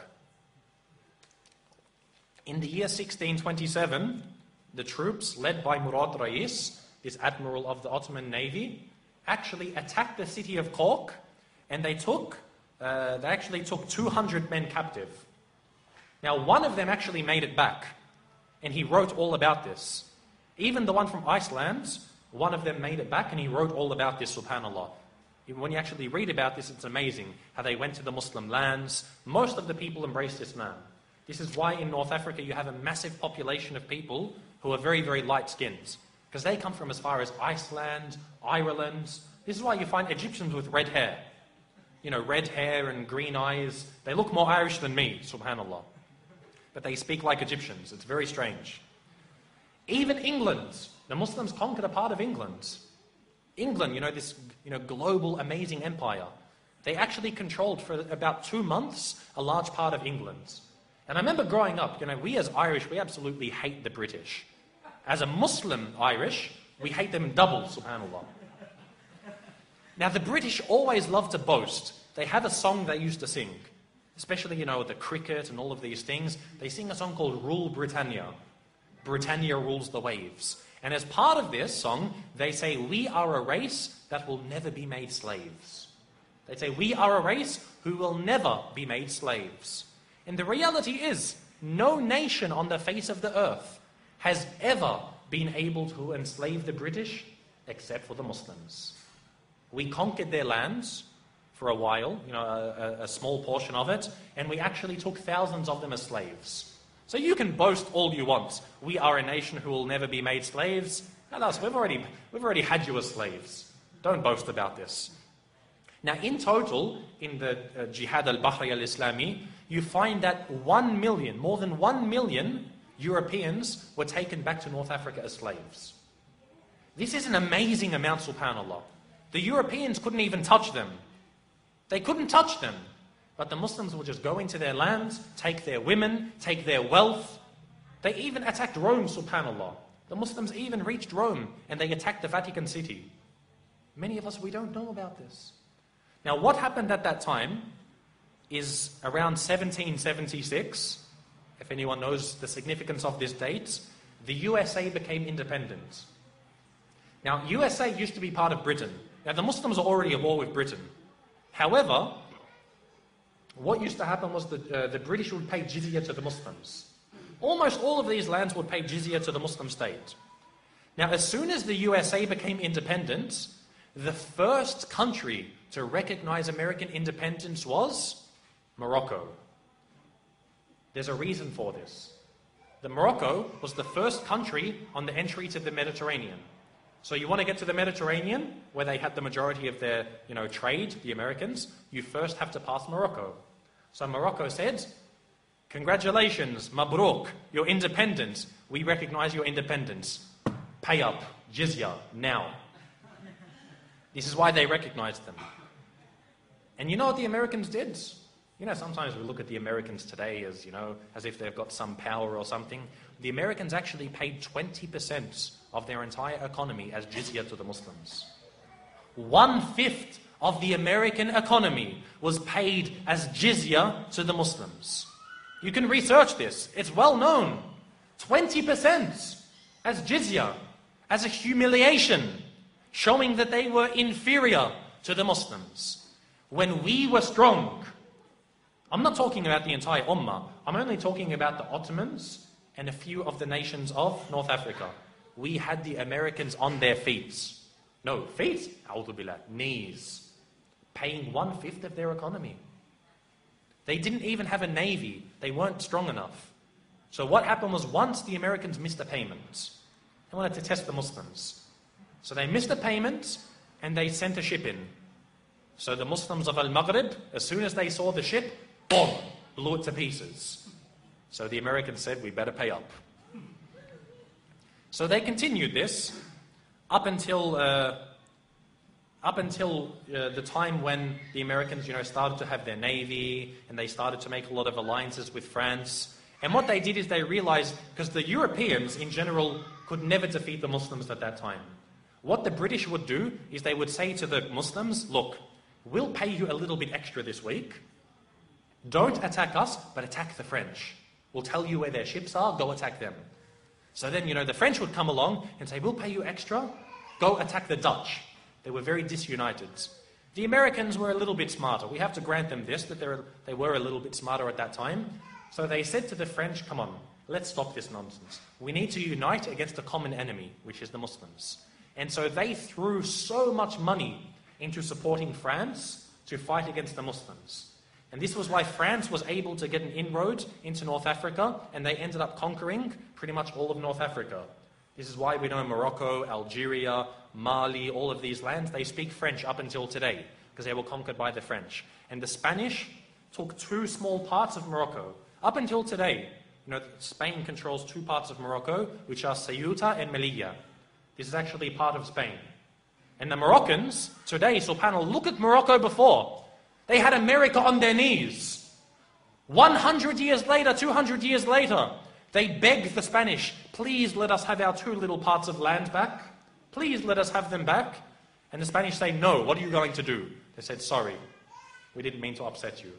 In the year sixteen twenty-seven, the troops led by Murad Reis, this admiral of the Ottoman Navy, actually attacked the city of Cork, and they took, uh, they actually took two hundred men captive. Now, one of them actually made it back, and he wrote all about this. Even the one from Iceland, one of them made it back and he wrote all about this, subhanAllah. When you actually read about this, it's amazing how they went to the Muslim lands. Most of the people embraced Islam. This is why in North Africa you have a massive population of people who are very, very light-skinned. Because they come from as far as Iceland, Ireland. This is why you find Egyptians with red hair. You know, red hair and green eyes. They look more Irish than me, subhanAllah. But they speak like Egyptians. It's very strange. Even England, the Muslims conquered a part of England. England, you know, this you know, global amazing empire. They actually controlled for about two months a large part of England. And I remember growing up, you know, we as Irish, we absolutely hate the British. As a Muslim Irish, we hate them double, subhanAllah. Now the British always love to boast. They have a song they used to sing. Especially, you know, the cricket and all of these things. They sing a song called Rule Britannia. Britannia rules the waves. And as part of this song, they say, we are a race that will never be made slaves. They say, we are a race who will never be made slaves. And the reality is, no nation on the face of the earth has ever been able to enslave the British except for the Muslims. We conquered their lands for a while, you know, a, a small portion of it, and we actually took thousands of them as slaves. So you can boast all you want. We are a nation who will never be made slaves. And us, we've already, we've already had you as slaves. Don't boast about this. Now in total, in the uh, Jihad al-Bahri al-Islami, you find that one million, more than one million Europeans were taken back to North Africa as slaves. This is an amazing amount, subhanAllah. The Europeans couldn't even touch them. They couldn't touch them. But the Muslims will just go into their lands, take their women, take their wealth. They even attacked Rome, subhanAllah. The Muslims even reached Rome and they attacked the Vatican City. Many of us, we don't know about this. Now what happened at that time is around seventeen seventy-six, if anyone knows the significance of this date, the U S A became independent. Now U S A used to be part of Britain. Now the Muslims are already at war with Britain. However, what used to happen was that uh, the British would pay jizya to the Muslims. Almost all of these lands would pay jizya to the Muslim state. Now, as soon as the U S A became independent, the first country to recognize American independence was Morocco. There's a reason for this. The Morocco was the first country on the entry to the Mediterranean. So you want to get to the Mediterranean, where they had the majority of their, you know, trade, the Americans, you first have to pass Morocco. So Morocco said, congratulations, Mabruk, you're independent. We recognize your independence. Pay up, jizya, now. This is why they recognized them. And you know what the Americans did? You know, sometimes we look at the Americans today as, you know, as if they've got some power or something. The Americans actually paid twenty percent of their entire economy as jizya to the Muslims. One-fifth of the American economy was paid as jizya to the Muslims. You can research this. It's well known. twenty percent as jizya, as a humiliation, showing that they were inferior to the Muslims. When we were strong, I'm not talking about the entire Ummah, I'm only talking about the Ottomans and a few of the nations of North Africa. We had the Americans on their feet. No, feet? A'udhu billah, knees. Paying one-fifth of their economy. They didn't even have a navy. They weren't strong enough. So what happened was, once the Americans missed a payment, they wanted to test the Muslims. So they missed a payment and they sent a ship in. So the Muslims of Al-Maghrib, as soon as they saw the ship, boom, blew it to pieces. So the Americans said, we better pay up. So they continued this up until uh, up until uh, the time when the Americans, you know, started to have their navy and they started to make a lot of alliances with France. And what they did is they realized, because the Europeans in general could never defeat the Muslims at that time. What the British would do is they would say to the Muslims, look, we'll pay you a little bit extra this week. Don't attack us, but attack the French. We'll tell you where their ships are, go attack them. So then, you know, the French would come along and say, we'll pay you extra, go attack the Dutch. They were very disunited. The Americans were a little bit smarter. We have to grant them this, that they're, they were a little bit smarter at that time. So they said to the French, come on, let's stop this nonsense. We need to unite against a common enemy, which is the Muslims. And so they threw so much money into supporting France to fight against the Muslims. And this was why France was able to get an inroad into North Africa, and they ended up conquering pretty much all of North Africa. This is why we know Morocco, Algeria, Mali, all of these lands, they speak French up until today, because they were conquered by the French. And the Spanish took two small parts of Morocco. Up until today, you know, Spain controls two parts of Morocco, which are Ceuta and Melilla. This is actually part of Spain. And the Moroccans, today, subhanAllah, look at Morocco before. They had America on their knees. one hundred years later, two hundred years later, they begged the Spanish, please let us have our two little parts of land back. Please let us have them back. And the Spanish say, no, what are you going to do? They said, sorry, we didn't mean to upset you.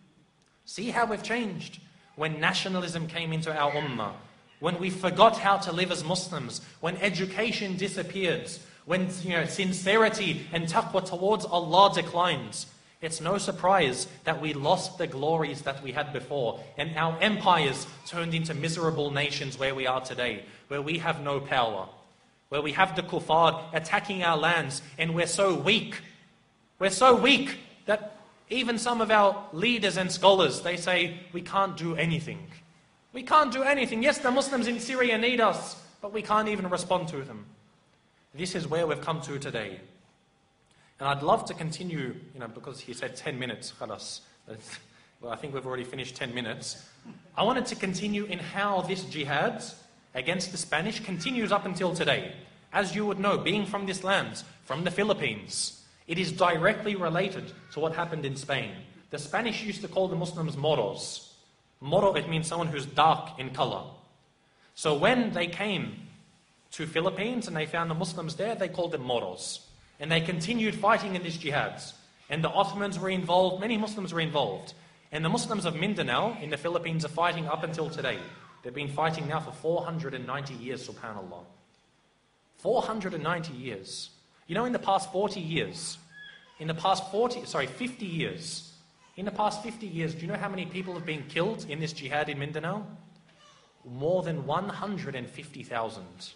See how we've changed? When nationalism came into our ummah, when we forgot how to live as Muslims, when education disappeared, when, you know, sincerity and taqwa towards Allah declines, it's no surprise that we lost the glories that we had before, and our empires turned into miserable nations where we are today, where we have no power, where we have the kuffar attacking our lands, and we're so weak. We're so weak that even some of our leaders and scholars, they say, we can't do anything. We can't do anything. Yes, the Muslims in Syria need us, but we can't even respond to them. This is where we've come to today. And I'd love to continue, you know, because he said ten minutes, khalas. Well, I think we've already finished ten minutes. I wanted to continue in how this jihad against the Spanish continues up until today. As you would know, being from this land, from the Philippines, it is directly related to what happened in Spain. The Spanish used to call the Muslims moros. Moro, it means someone who's dark in color. So when they came to Philippines and they found the Muslims there, they called them moros. And they continued fighting in these jihads. And the Ottomans were involved, many Muslims were involved. And the Muslims of Mindanao in the Philippines are fighting up until today. They've been fighting now for four hundred ninety years, subhanAllah. four hundred ninety years. You know, in the past forty years, in the past forty, sorry, fifty years, in the past fifty years, do you know how many people have been killed in this jihad in Mindanao? More than one hundred fifty thousand.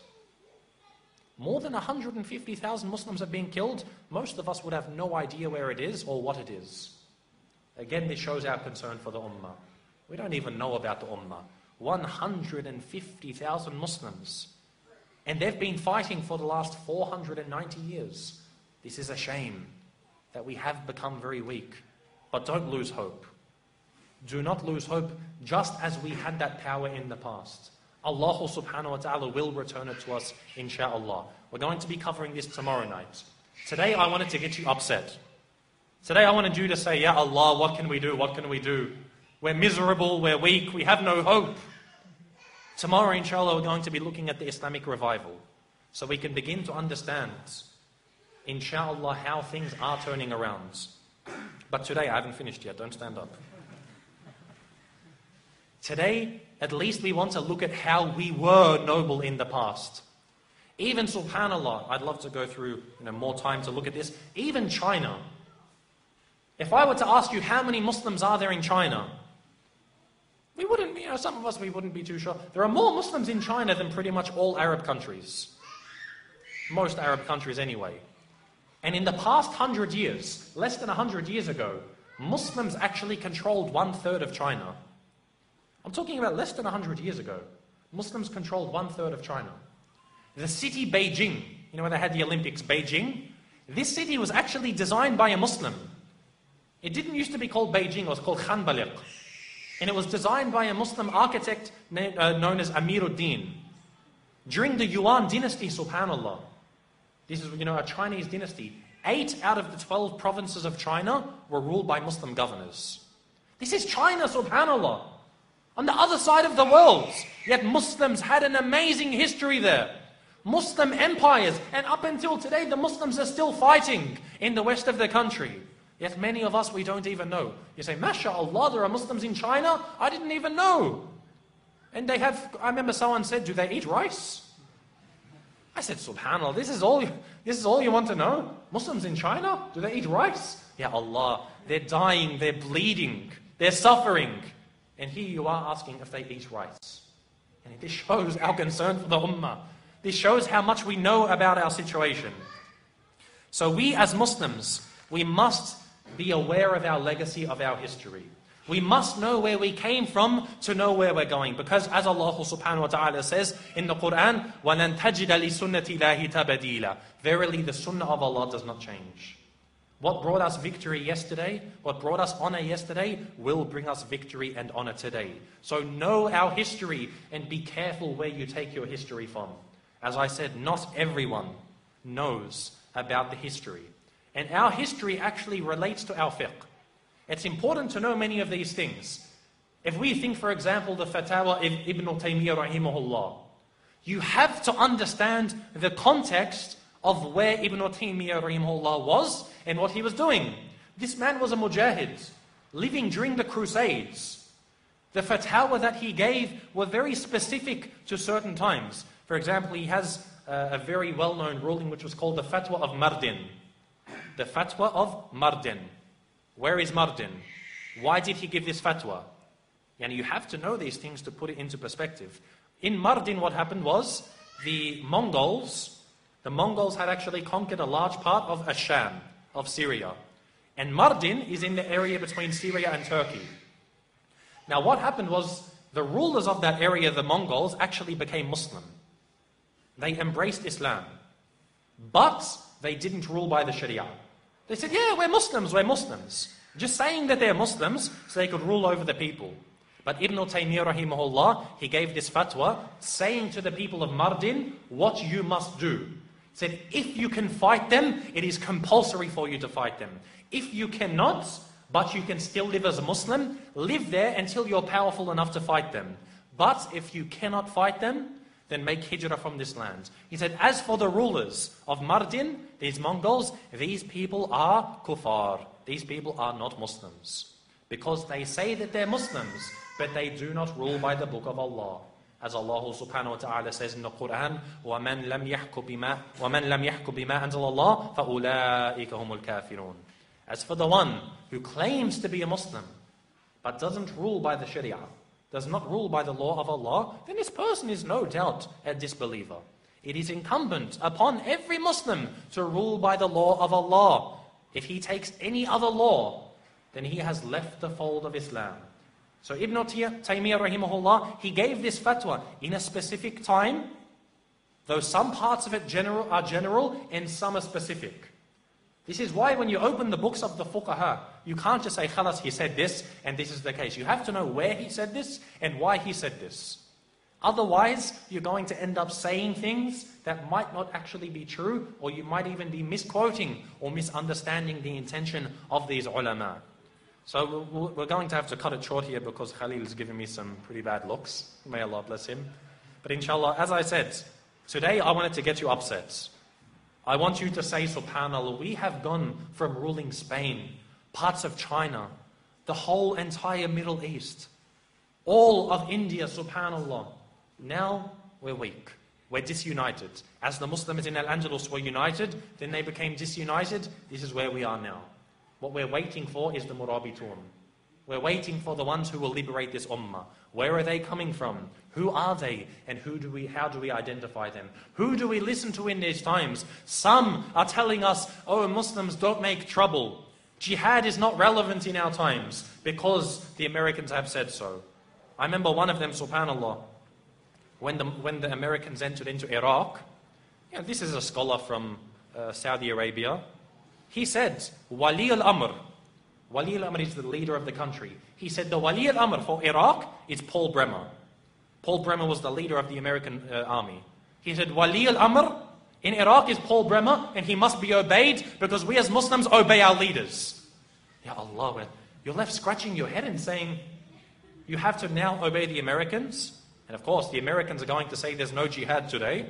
More than one hundred fifty thousand Muslims have been killed. Most of us would have no idea where it is or what it is. Again, this shows our concern for the ummah. We don't even know about the ummah. one hundred fifty thousand Muslims. And they've been fighting for the last four hundred ninety years. This is a shame that we have become very weak. But don't lose hope. do not lose hope, just as we had that power in the past. Allah subhanahu wa ta'ala will return it to us, insha'Allah. We're going to be covering this tomorrow night. Today I wanted to get you upset. Today I wanted you to say, Ya Allah, what can we do? What can we do? We're miserable, we're weak, we have no hope. Tomorrow, inshallah, we're going to be looking at the Islamic revival. So we can begin to understand, inshallah, how things are turning around. But today, I haven't finished yet, don't stand up. Today, at least we want to look at how we were noble in the past. Even subhanallah, I'd love to go through you know, more time to look at this. Even China. If I were to ask you how many Muslims are there in China, we wouldn't, you know, some of us, we wouldn't be too sure. There are more Muslims in China than pretty much all Arab countries. Most Arab countries anyway. And in the past hundred years, less than a hundred years ago, Muslims actually controlled one third of China. I'm talking about less than a hundred years ago. Muslims controlled one third of China. The city Beijing, you know where they had the Olympics, Beijing? This city was actually designed by a Muslim. It didn't used to be called Beijing, it was called Khanbaliq. And it was designed by a Muslim architect known as Amiruddin. During the Yuan dynasty, subhanallah, this is you know a Chinese dynasty, eight out of the twelve provinces of China were ruled by Muslim governors. This is China, subhanallah, on the other side of the world. Yet Muslims had an amazing history there. Muslim empires, and up until today the Muslims are still fighting in the west of the country. Yet many of us, we don't even know. You say, MashaAllah, there are Muslims in China? I didn't even know. And they have, I remember someone said, do they eat rice? I said, subhanAllah, this is all you, this is all you want to know? Muslims in China? Do they eat rice? Ya Allah, they're dying, they're bleeding, they're suffering. And here you are asking if they eat rice. And this shows our concern for the ummah. This shows how much we know about our situation. So we as Muslims, we must be aware of our legacy, of our history. We must know where we came from to know where we're going. Because as Allah subhanahu wa ta'ala says in the Quran, وَلَن تَجِدَ لِسُنَّةِ اللَّهِ تَبَدِيلًا. Verily the sunnah of Allah does not change. What brought us victory yesterday, what brought us honor yesterday, will bring us victory and honor today. So know our history and be careful where you take your history from. As I said, not everyone knows about the history. And our history actually relates to our fiqh. It's important to know many of these things. If we think, for example, the fatwa of Ibn Taymiyyah rahimahullah, you have to understand the context of where Ibn Taymiyyah rahimahullah was and what he was doing. This man was a mujahid, living during the Crusades. The fatwa that he gave were very specific to certain times. For example, he has uh, a very well-known ruling which was called the fatwa of Mardin. The fatwa of Mardin. Where is Mardin? Why did he give this fatwa? And you have to know these things to put it into perspective. In Mardin, what happened was the Mongols, the Mongols had actually conquered a large part of Asham, of Syria. And Mardin is in the area between Syria and Turkey. Now what happened was the rulers of that area, the Mongols, actually became Muslim. They embraced Islam. But they didn't rule by the Sharia. They said, yeah, we're Muslims, we're Muslims. Just saying that they're Muslims so they could rule over the people. But Ibn Taymiyyah rahimahullah, he gave this fatwa saying to the people of Mardin what you must do. He said, if you can fight them, it is compulsory for you to fight them. If you cannot, but you can still live as a Muslim, live there until you're powerful enough to fight them. But if you cannot fight them, then make hijrah from this land. He said, as for the rulers of Mardin, these Mongols, these people are kuffar. These people are not Muslims. Because they say that they're Muslims, but they do not rule by the book of Allah. As Allah subhanahu wa ta'ala says in the Quran, وَمَنْ لَمْ يَحْكُ بِمَا وَمَنْ لَمْ يَحْكُ بِمَا أَنزَلَ اللَّهُ فَأُولَٰئِكَ هُمُ الْكَافِرُونَ. As for the one who claims to be a Muslim, but doesn't rule by the Sharia, does not rule by the law of Allah, then this person is no doubt a disbeliever. It is incumbent upon every Muslim to rule by the law of Allah. If he takes any other law, then he has left the fold of Islam. So Ibn Taymiyyah rahimahullah, he gave this fatwa in a specific time, though some parts of it general, are general and some are specific. This is why when you open the books of the fuqaha, you can't just say, khalas, he said this, and this is the case. You have to know where he said this, and why he said this. Otherwise, you're going to end up saying things that might not actually be true, or you might even be misquoting or misunderstanding the intention of these ulama. So we're going to have to cut it short here because Khalil is giving me some pretty bad looks. May Allah bless him. But inshallah, as I said, today I wanted to get you upset. I want you to say, subhanAllah, we have gone from ruling Spain, parts of China, the whole entire Middle East, all of India, subhanAllah. Now we're weak. We're disunited. As the Muslims in Al-Andalus were united, then they became disunited. This is where we are now. What we're waiting for is the Murabitun. We're waiting for the ones who will liberate this ummah. Where are they coming from? Who are they? And who do we? How do we identify them? Who do we listen to in these times? Some are telling us, oh, Muslims, don't make trouble. Jihad is not relevant in our times because the Americans have said so. I remember one of them, subhanAllah, when the, when the Americans entered into Iraq, you know, this is a scholar from uh, Saudi Arabia, he said, Wali al-Amr. Wali al-Amr is the leader of the country. He said the Wali al-Amr for Iraq is Paul Bremer. Paul Bremer was the leader of the American uh, army. He said Wali al-Amr in Iraq is Paul Bremer, and he must be obeyed because we as Muslims obey our leaders. Ya Allah, you're left scratching your head and saying, you have to now obey the Americans? And of course, the Americans are going to say there's no jihad today.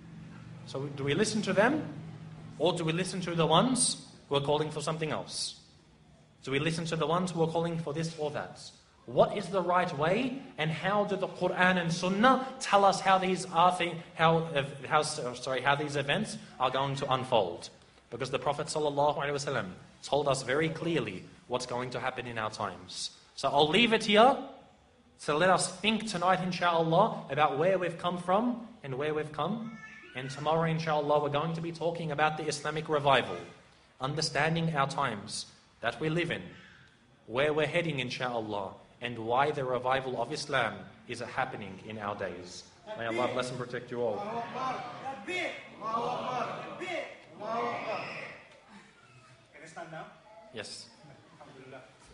So do we listen to them? Or do we listen to the ones who are calling for something else? Do we listen to the ones who are calling for this or that? What is the right way, and how do the Quran and Sunnah tell us how these are th- how how sorry how these events are going to unfold? Because the Prophet ﷺ told us very clearly what's going to happen in our times. So I'll leave it here. So let us think tonight, inshallah, about where we've come from and where we've come. And tomorrow, inshallah, we're going to be talking about the Islamic revival, understanding our times that we live in, where we're heading, inshallah, and why the revival of Islam is happening in our days. May Allah bless and protect you all. Can I stand now? Yes.